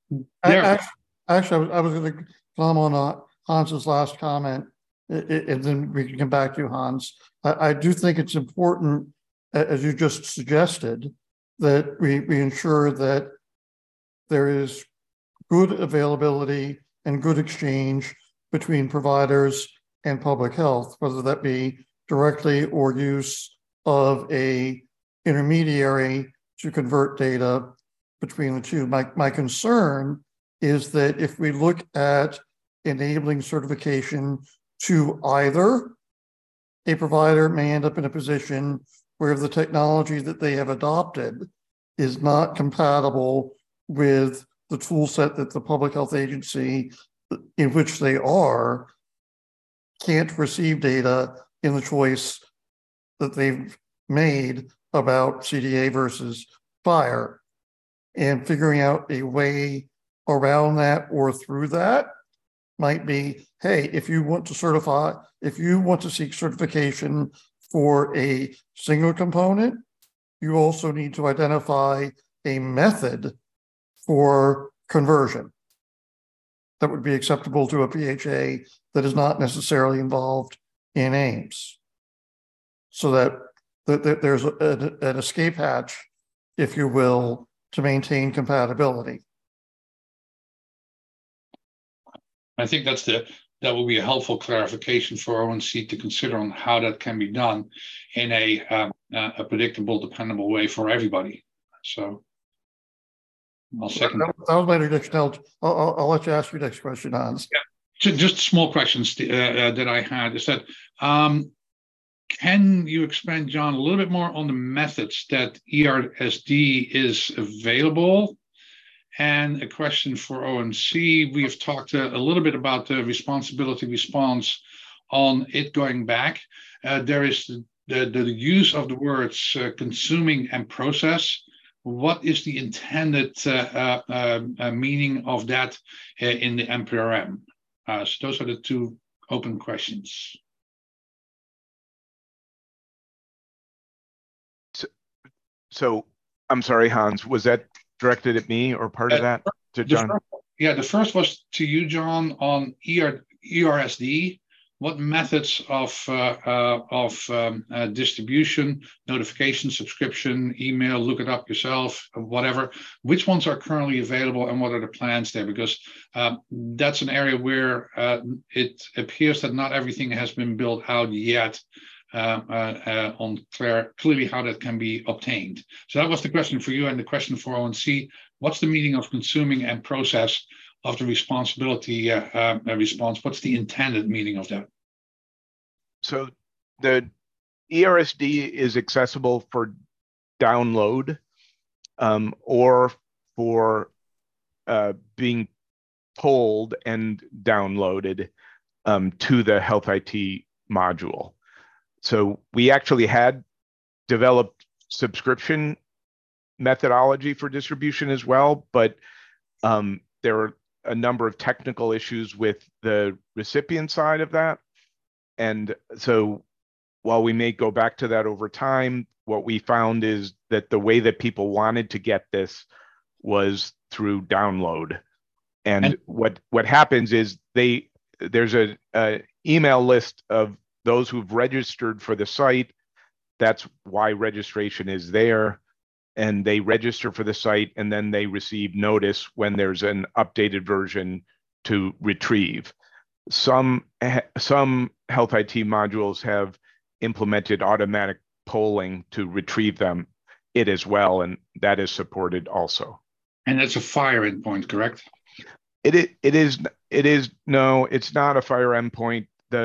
I was going to comment on Hans's last comment, and then we can come back to you, Hans. I do think it's important, as you just suggested, that we ensure that there is good availability and good exchange between providers and public health, whether that be directly or use of a intermediary to convert data between the two. My concern is that if we look at enabling certification to either, a provider may end up in a position where the technology that they have adopted is not compatible with the tool set that the public health agency in which they are can't receive data in the choice that they've made about CDA versus FHIR, and figuring out a way around that or through that might be, hey, if you want to seek certification for a single component, you also need to identify a method for conversion that would be acceptable to a PHA that is not necessarily involved in AIMS, so that there's an escape hatch, if you will, to maintain compatibility.
I think that will be a helpful clarification for ONC to consider on how that can be done in a predictable, dependable way for everybody. So I'll second that.
That was my introduction. I'll let you ask your next question, Hans.
Yeah, just small questions that I had is that can you expand, John, a little bit more on the methods that ERSD is available? And a question for ONC. We have talked a little bit about the responsibility response on it going back. There is the use of the words consuming and process. What is the intended meaning of that in the NPRM? So those are the two open questions.
So I'm sorry, Hans, was that directed at me or part of that to John?
The first was to you, John, on ERSD. What methods of distribution, notification, subscription, email, look it up yourself, whatever, which ones are currently available and what are the plans there? Because that's an area where it appears that not everything has been built out yet on clearly how that can be obtained. So that was the question for you, and the question for ONC. What's the meaning of consuming and process of the responsibility response? What's the intended meaning of that?
So the ERSD is accessible for download or for being pulled and downloaded to the Health IT module. So we actually had developed subscription methodology for distribution as well, but there were a number of technical issues with the recipient side of that. And so while we may go back to that over time, what we found is that the way that people wanted to get this was through download. And what happens is there's a email list of those who've registered for the site. That's why registration is there. And they register for the site, and then they receive notice when there's an updated version to retrieve. Some Health IT modules have implemented automatic polling to retrieve them as well, and that is supported also.
And it's a FHIR endpoint, correct?
It is no, it's not a FHIR endpoint.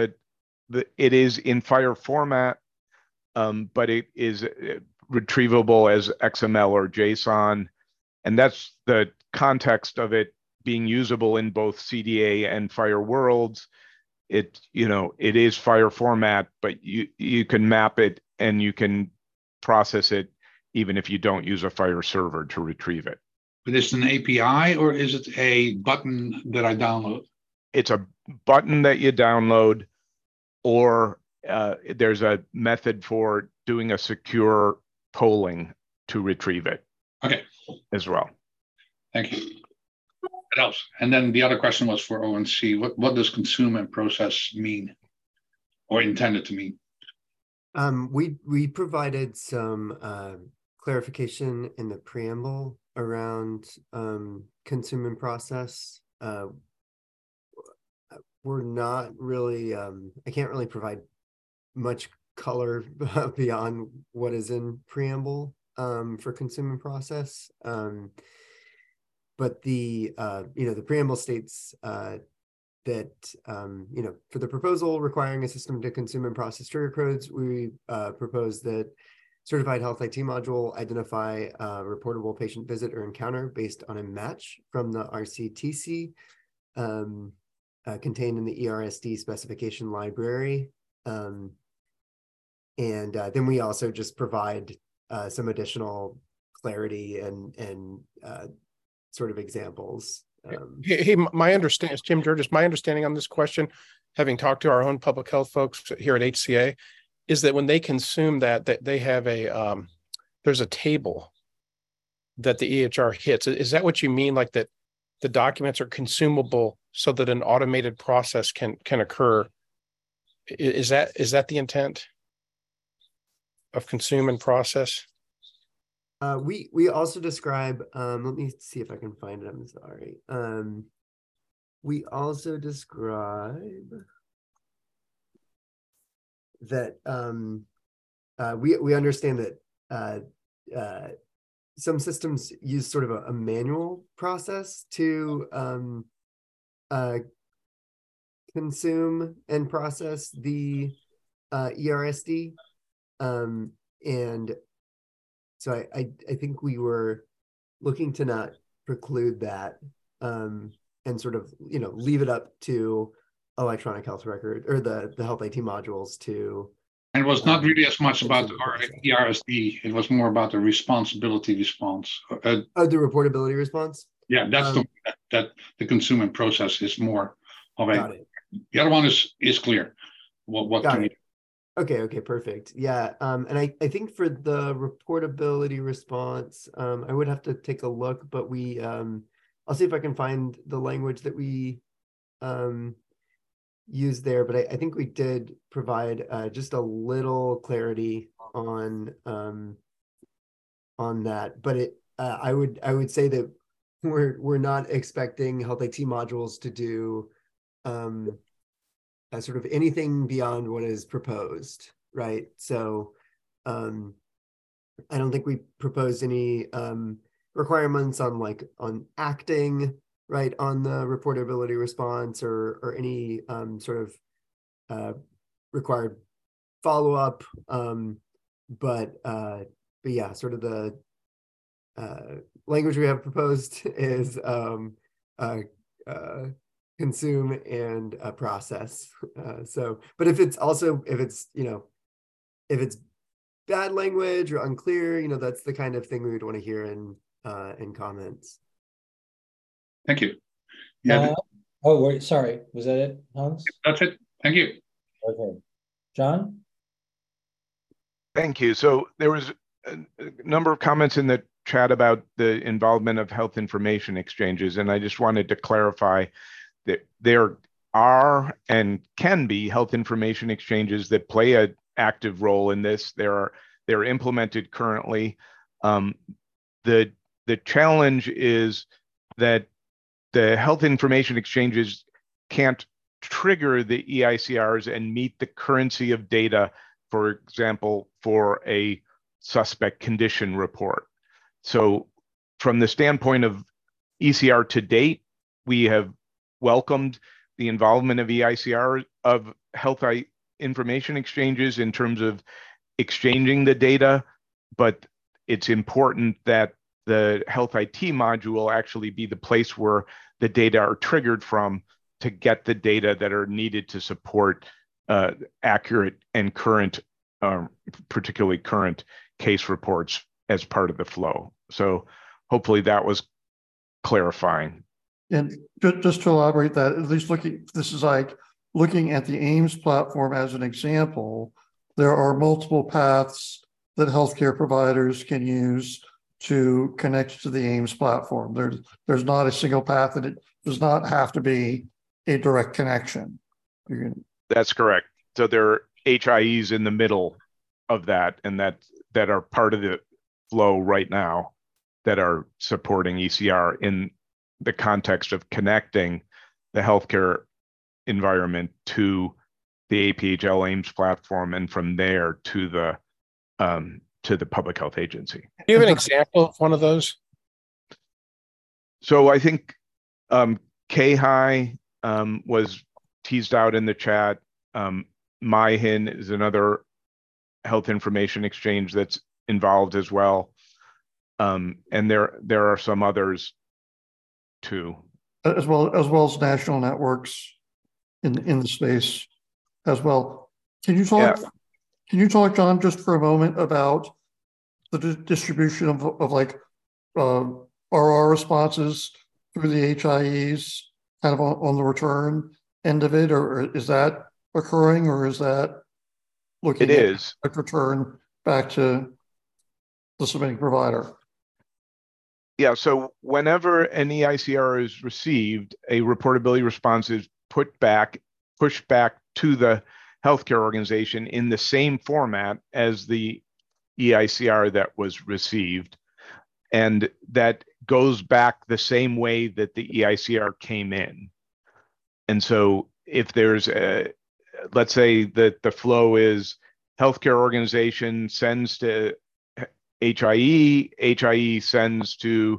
It is in FHIR format, but it is retrievable as XML or JSON, and that's the context of it being usable in both CDA and FHIR worlds. It is FHIR format, but you can map it and you can process it even if you don't use a FHIR server to retrieve it.
But is it an API or is it a button that I download?
It's a button that you download, or there's a method for doing a secure polling to retrieve it.
Okay.
As well. Thank you.
That helps. And then the other question was for ONC. What does consume and process mean, or intended to mean?
We provided some clarification in the preamble around consume and process. We're not really, I can't really provide much color beyond what is in preamble for consume and process. But the the preamble states that for the proposal requiring a system to consume and process trigger codes, we propose that certified Health IT module identify a reportable patient visit or encounter based on a match from the RCTC contained in the ERSD specification library. And then we also just provide some additional clarity and sort of examples.
Hey, my understanding is Jim Georges. My understanding on this question, having talked to our own public health folks here at HCA, is that when they consume that they have there's a table that the EHR hits. Is that what you mean? Like that the documents are consumable so that an automated process can occur? Is that the intent of consume and process?
We also describe, let me see if I can find it, I'm sorry. we also describe that we understand that some systems use sort of a manual process to consume and process the ERSD. And so I think we were looking to not preclude that and sort of, leave it up to electronic health record or the health IT modules to.
And it was not really as much about the ERSD, it was more about the responsibility response.
The reportability response?
Yeah, that's that the consume and process is more of a.
Got it.
The other one is clear. What
Got
can
it. Okay, perfect. Yeah, and I think for the reportability response, I would have to take a look, but we I'll see if I can find the language that we used there, but I think we did provide just a little clarity on that. But I would say that we're not expecting health IT modules to do sort of anything beyond what is proposed, right? So I don't think we proposed any requirements on acting right on the reportability response or any sort of required follow-up. But yeah, sort of the language we have proposed is consume and process. But if it's bad language or unclear, that's the kind of thing we would want to hear in comments.
Thank you. Yeah.
Wait, sorry. Was that it, Hans?
That's it. Thank you.
Okay. John?
Thank you. So there was a number of comments in the chat about the involvement of health information exchanges, and I just wanted to clarify that there are and can be health information exchanges that play an active role in this. They're implemented currently. The challenge is that the health information exchanges can't trigger the EICRs and meet the currency of data, for example, for a suspect condition report. So from the standpoint of ECR to date, we have welcomed the involvement of EICR, of health information exchanges in terms of exchanging the data, but it's important that the health IT module actually be the place where the data are triggered from to get the data that are needed to support accurate and current, particularly current case reports as part of the flow. So hopefully that was clarifying.
And just to elaborate that, at least this is like looking at the AIMS platform as an example, there are multiple paths that healthcare providers can use to connect to the AIMS platform. There's not a single path, and it does not have to be a direct connection.
That's correct. So there are HIEs in the middle of that, and that are part of the flow right now that are supporting ECR in the context of connecting the healthcare environment to the APHL AIMS platform, and from there to the public health agency.
Do you have an example of one of those?
So I think KHI was teased out in the chat. MyHIN is another health information exchange that's involved as well. And there are some others too.
As well as national networks in the space as well. Can you talk, John, just for a moment about the distribution of like RR responses through the HIEs kind of on the return end of it, or is that occurring, or is that looking at return back to the submitting provider?
Yeah, so whenever an EICR is received, a reportability response is pushed back to the healthcare organization in the same format as the EICR that was received. And that goes back the same way that the EICR came in. And so if there's let's say that the flow is healthcare organization sends to HIE sends to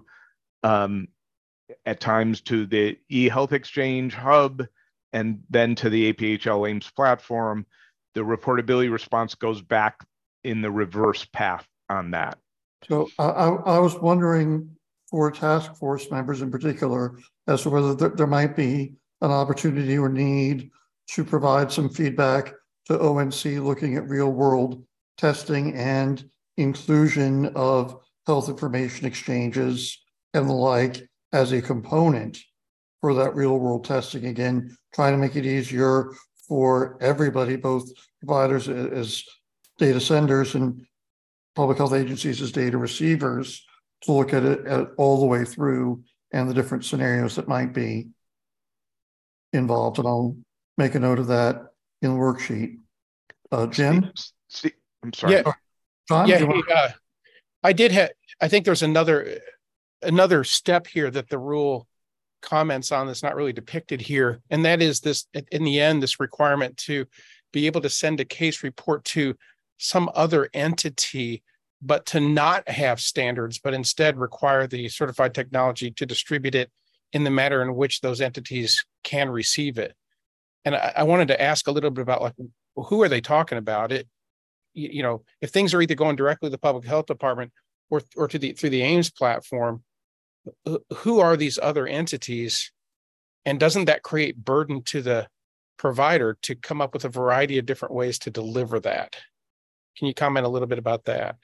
at times to the eHealth Exchange hub, and then to the APHL AIMS platform, the reportability response goes back in the reverse path on that.
So I was wondering for task force members in particular, as to whether there might be an opportunity or need to provide some feedback to ONC looking at real world testing and inclusion of health information exchanges and the like as a component for that real world testing. Again, trying to make it easier for everybody, both providers as data senders and public health agencies as data receivers, to look at it all the way through and the different scenarios that might be involved. And I'll make a note of that in the worksheet. Jim?
I'm sorry.
Yeah,
John,
yeah. I think there's another step here that the rule comments on that's not really depicted here, and that is this, in the end, this requirement to be able to send a case report to some other entity, but to not have standards, but instead require the certified technology to distribute it in the manner in which those entities can receive it. And I wanted to ask a little bit about, like, who are they talking about? You know, if things are either going directly to the public health department or to through the AIMS platform, who are these other entities? And doesn't that create burden to the provider to come up with a variety of different ways to deliver that? Can you comment a little bit about that?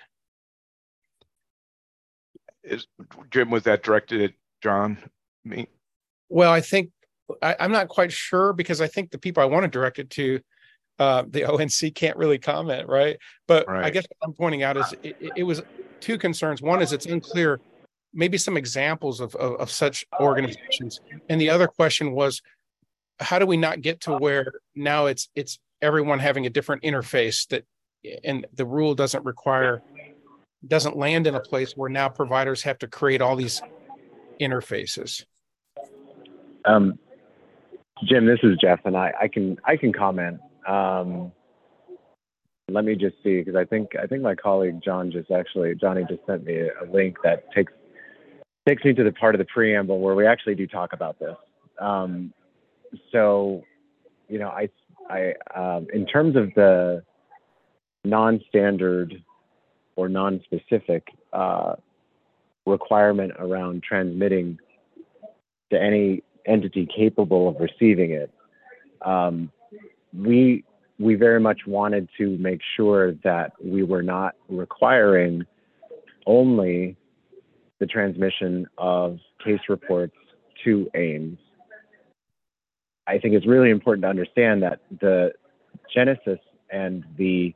Jim, was that directed at John? Me?
Well, I think I'm not quite sure, because I think the people I want to direct it to, the ONC can't really comment, right? But right. I guess what I'm pointing out is it was two concerns. One is it's unclear, maybe some examples of such organizations. And the other question was, how do we not get to where now it's everyone having a different interface, that, and the rule doesn't land in a place where now providers have to create all these interfaces?
Jim, this is Jeff, and I can comment. Let me just see, because I think my colleague Johnny just sent me a link that takes me to the part of the preamble where we actually do talk about this. So, you know, I in terms of the non-standard or non-specific requirement around transmitting to any entity capable of receiving it, we very much wanted to make sure that we were not requiring only the transmission of case reports to AIMS. I think it's really important to understand that the genesis and the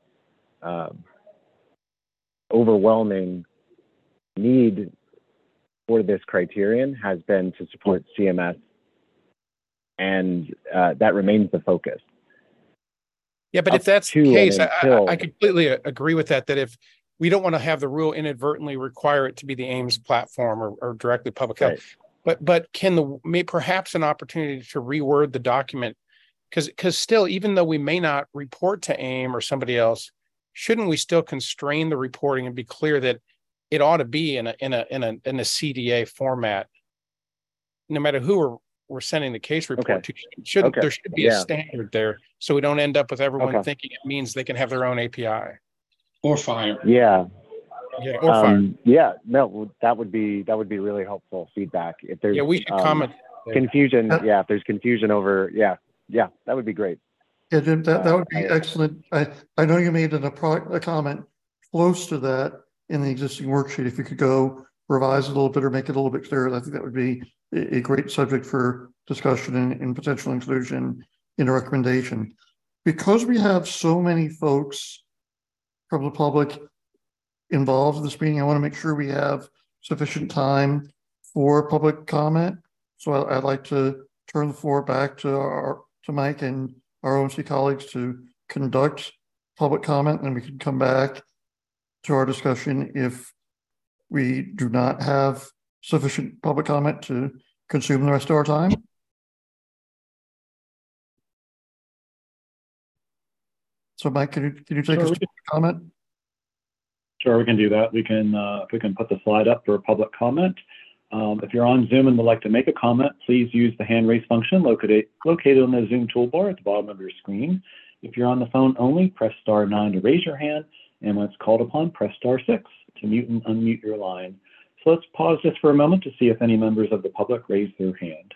overwhelming need for this criterion has been to support CMS, and that remains the focus.
Yeah, but if that's the case, I completely agree with that, that if we don't want to have the rule inadvertently require it to be the AIMS platform or directly public health, but can perhaps an opportunity to reword the document, because still, even though we may not report to AIM or somebody else, shouldn't we still constrain the reporting and be clear that it ought to be in a CDA format, no matter who we're sending the case report to? There should be a standard there, so we don't end up with everyone thinking it means they can have their own API
or FHIR.
Or FHIR.
No, that would be really helpful feedback. If there's
we should comment
confusion, if there's confusion over, that would be great.
Yeah, Jim, that would be excellent. I know you made a comment close to that in the existing worksheet. If you could go revise it a little bit or make it a little bit clearer, I think that would be a great subject for discussion and potential inclusion in a recommendation. Because we have so many folks from the public involved in this meeting, I want to make sure we have sufficient time for public comment. So I'd like to turn the floor back to Mike and our ONC colleagues to conduct public comment, and we can come back to our discussion if we do not have sufficient public comment to consume the rest of our time. So Mike, can you take
Sure,
us to a comment?
Sure, we can do that. We can, if we can put the slide up for public comment. If you're on Zoom and would like to make a comment, please use the hand raise function located on the Zoom toolbar at the bottom of your screen. If you're on the phone only, press *9 to raise your hand, and when it's called upon, press *6 to mute and unmute your line. So let's pause just for a moment to see if any members of the public raise their hand.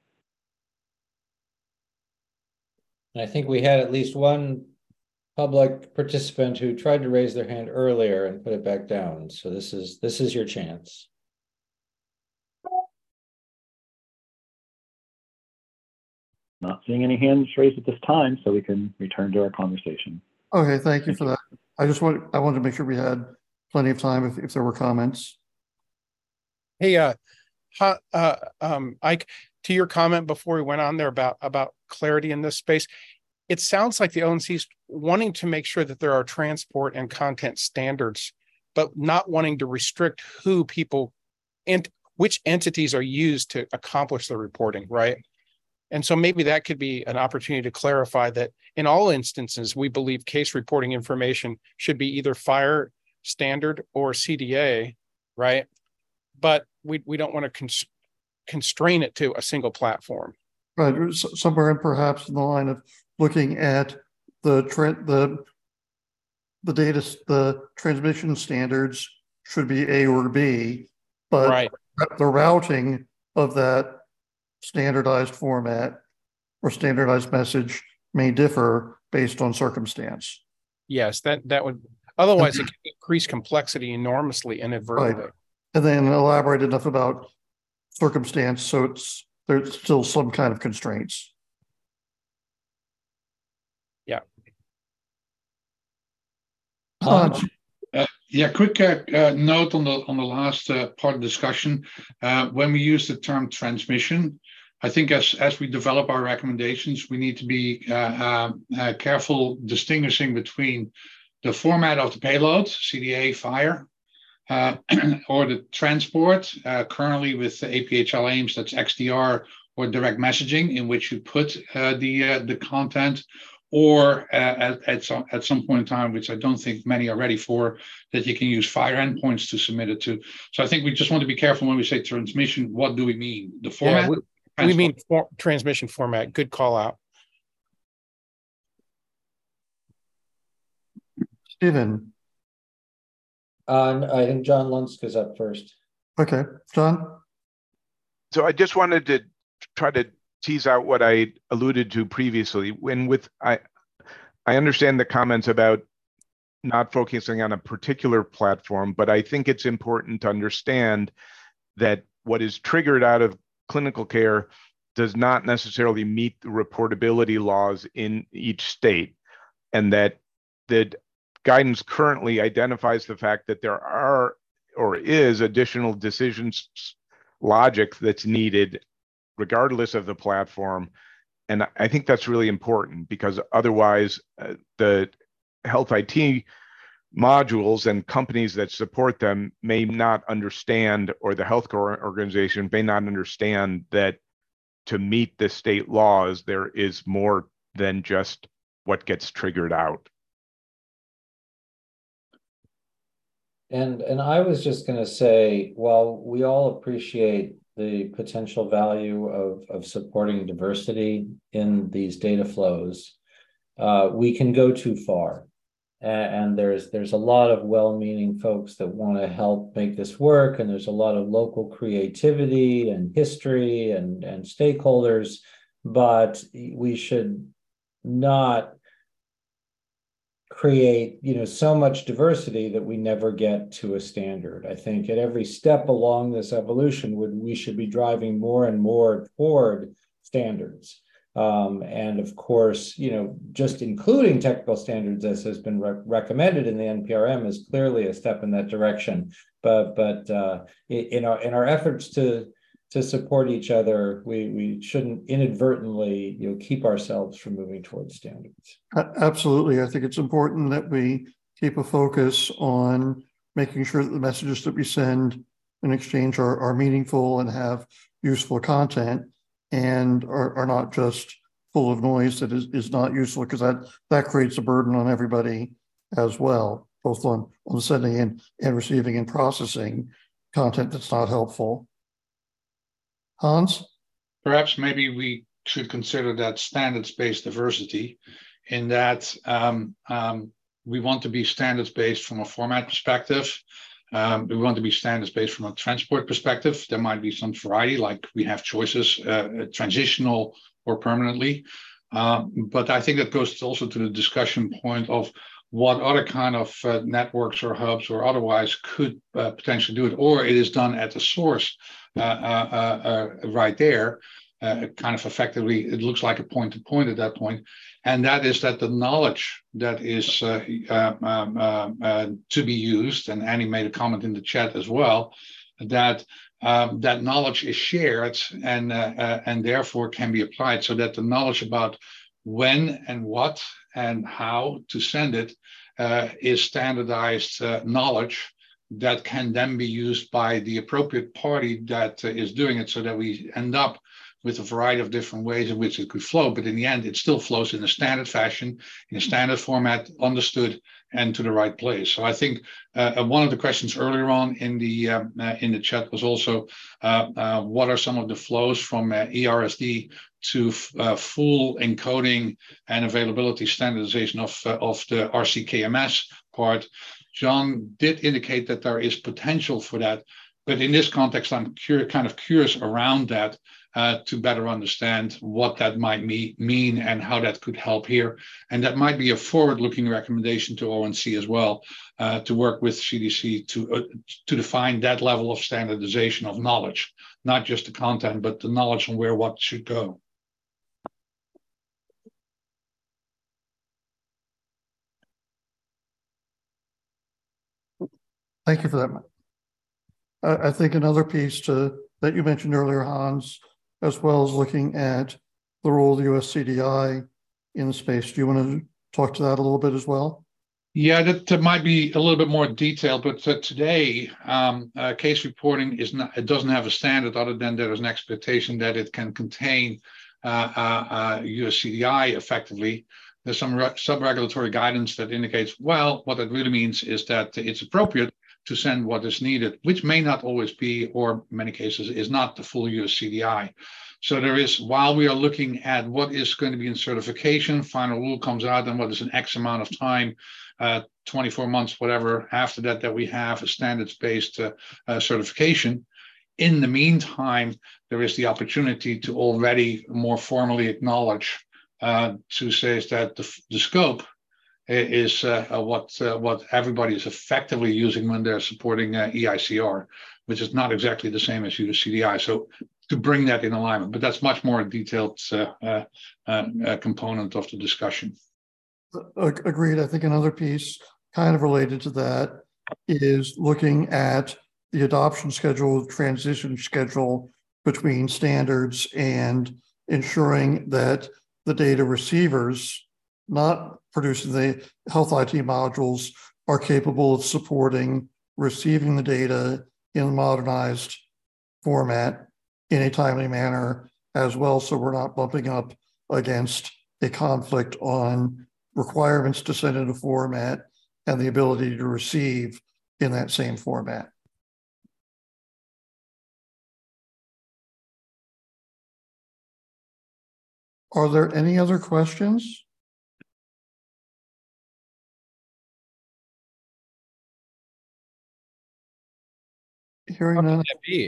I think we had at least one public participant who tried to raise their hand earlier and put it back down. So this is your chance.
Not seeing any hands raised at this time, so we can return to our conversation.
Okay, thank you for that. I wanted to make sure we had plenty of time if there were comments.
Hey, Ike, to your comment before we went on there about clarity in this space, it sounds like the ONC is wanting to make sure that there are transport and content standards, but not wanting to restrict who people and which entities are used to accomplish the reporting, right? And so maybe that could be an opportunity to clarify that in all instances, we believe case reporting information should be either fire standard or CDA, right? But we don't want to constrain it to a single platform.
Right, somewhere in perhaps in the line of looking at the transmission standards should be A or B, but
right.
The routing of that standardized format or standardized message may differ based on circumstance.
Yes, that would, otherwise it can increase complexity enormously inadvertently.
Right. And then elaborate enough about circumstance so there's still some kind of constraints.
Yeah.
Yeah, quick note on the last part of the discussion. When we use the term transmission, I think as we develop our recommendations, we need to be careful distinguishing between the format of the payload, CDA, FIRE, or the transport. Currently with the APHL AIMS, that's XDR or direct messaging, in which you put the content, or at some point in time, which I don't think many are ready for, that you can use FIRE endpoints to submit it to. So I think we just want to be careful when we say transmission. What do we mean? The format?
Yeah, we mean transmission format. Good call out.
Stephen.
I think John Lunsk is up first.
Okay, John.
So I just wanted to try to tease out what I alluded to previously. I understand the comments about not focusing on a particular platform, but I think it's important to understand that what is triggered out of clinical care does not necessarily meet the reportability laws in each state, and that the guidance currently identifies the fact that there are or is additional decisions logic that's needed regardless of the platform. And I think that's really important, because otherwise the health IT modules and companies that support them may not understand, or the healthcare organization may not understand, that to meet the state laws, there is more than just what gets triggered out.
And I was just going to say, while we all appreciate the potential value of supporting diversity in these data flows, we can go too far. And there's a lot of well-meaning folks that want to help make this work, and there's a lot of local creativity and history and stakeholders, but we should not create so much diversity that we never get to a standard. I think at every step along this evolution, we should be driving more and more toward standards. And of course, just including technical standards, as has been recommended in the NPRM, is clearly a step in that direction. But in our efforts to support each other, we shouldn't inadvertently keep ourselves from moving towards standards.
Absolutely. I think it's important that we keep a focus on making sure that the messages that we send in exchange are meaningful and have useful content, and are not just full of noise that is not useful, because that creates a burden on everybody as well, both on the sending in and receiving and processing content that's not helpful. Hans?
Perhaps maybe we should consider that standards-based diversity, in that we want to be standards-based from a format perspective. We want to be standards-based from a transport perspective. There might be some variety, like we have choices, transitional or permanently. But I think that goes also to the discussion point of what other kind of networks or hubs or otherwise could potentially do it, or it is done at the source right there. Kind of effectively, it looks like a point-to-point at that point, and that is that the knowledge that is to be used, and Annie made a comment in the chat as well, that that knowledge is shared and therefore can be applied, so that the knowledge about when and what and how to send it is standardized knowledge that can then be used by the appropriate party that is doing it, so that we end up with a variety of different ways in which it could flow. But in the end, it still flows in a standard fashion, in a standard format, understood and to the right place. So I think one of the questions earlier on in the chat was also what are some of the flows from ERSD to full encoding and availability standardization of the RCKMS part. John did indicate that there is potential for that, but in this context, I'm kind of curious around that to better understand what that might mean and how that could help here. And that might be a forward-looking recommendation to ONC as well, to work with CDC to define that level of standardization of knowledge, not just the content, but the knowledge on where what should go.
Thank you for that. I think another piece that you mentioned earlier, Hans, as well as looking at the role of the USCDI in the space. Do you want to talk to that a little bit as well?
Yeah, that might be a little bit more detailed, but today case reporting it doesn't have a standard, other than there is an expectation that it can contain USCDI effectively. There's some sub-regulatory guidance that indicates, well, what it really means is that it's appropriate to send what is needed, which may not always be, or in many cases is not, the full USCDI. So there is, while we are looking at what is going to be in certification, final rule comes out, and what is an X amount of time, 24 months, whatever, after that we have a standards-based certification. In the meantime, there is the opportunity to already more formally acknowledge to say that the scope is what everybody is effectively using when they're supporting EICR, which is not exactly the same as USCDI. So to bring that in alignment, but that's much more a detailed component of the discussion.
Agreed. I think another piece kind of related to that is looking at the adoption schedule, transition schedule between standards, and ensuring that the data receivers not producing the health IT modules are capable of supporting receiving the data in a modernized format in a timely manner as well, so we're not bumping up against a conflict on requirements to send in a format and the ability to receive in that same format. Are there any other questions? Hearing none.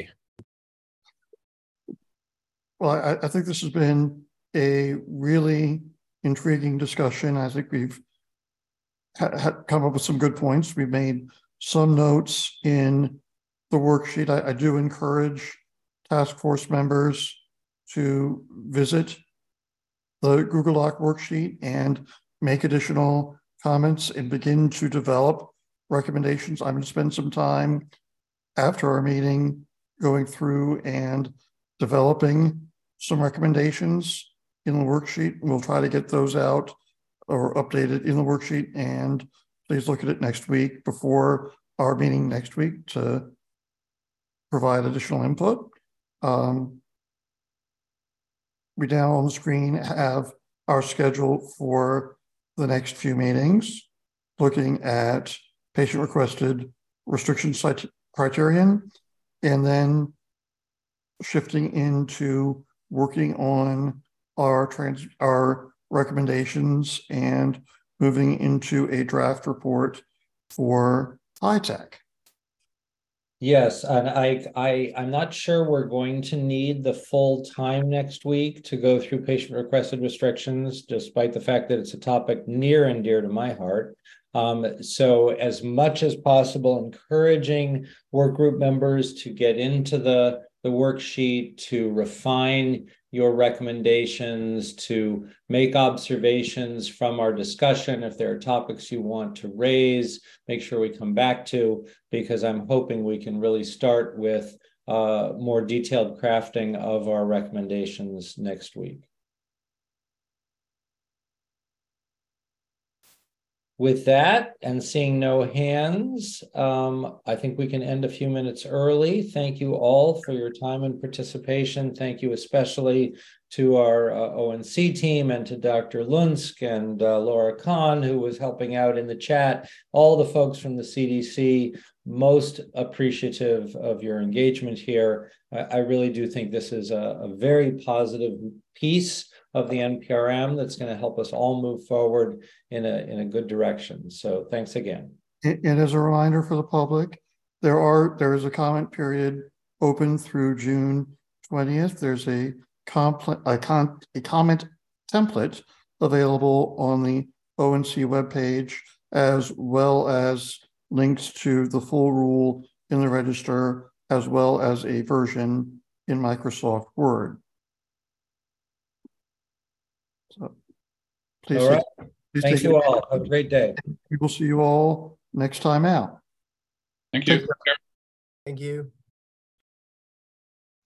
Well, I think this has been a really intriguing discussion. I think we've come up with some good points. We've made some notes in the worksheet. I do encourage task force members to visit the Google Doc worksheet and make additional comments and begin to develop recommendations. I'm going to spend some time after our meeting going through and developing some recommendations in the worksheet. We'll try to get those out or updated in the worksheet, and please look at it next week before our meeting next week to provide additional input. we down on the screen have our schedule for the next few meetings, looking at patient requested restriction site criterion, and then shifting into working on our recommendations and moving into a draft report for HITECH.
Yes, and I'm not sure we're going to need the full time next week to go through patient requested restrictions, despite the fact that it's a topic near and dear to my heart. So as much as possible, encouraging work group members to get into the worksheet, to refine your recommendations, to make observations from our discussion. If there are topics you want to raise, make sure we come back to, because I'm hoping we can really start with more detailed crafting of our recommendations next week. With that, and seeing no hands, I think we can end a few minutes early. Thank you all for your time and participation. Thank you especially to our ONC team and to Dr. Lunsk and Laura Kahn, who was helping out in the chat. All the folks from the CDC, most appreciative of your engagement here. I really do think this is a very positive piece of the NPRM that's going to help us all move forward in a good direction. So thanks again.
And as a reminder for the public, there is a comment period open through June 20th. There's a comment template available on the ONC webpage, as well as links to the full rule in the register, as well as a version in Microsoft Word. So please,
all right. Thank you all. Have a great day.
We will see you all next time out.
Thank you.
Thank you.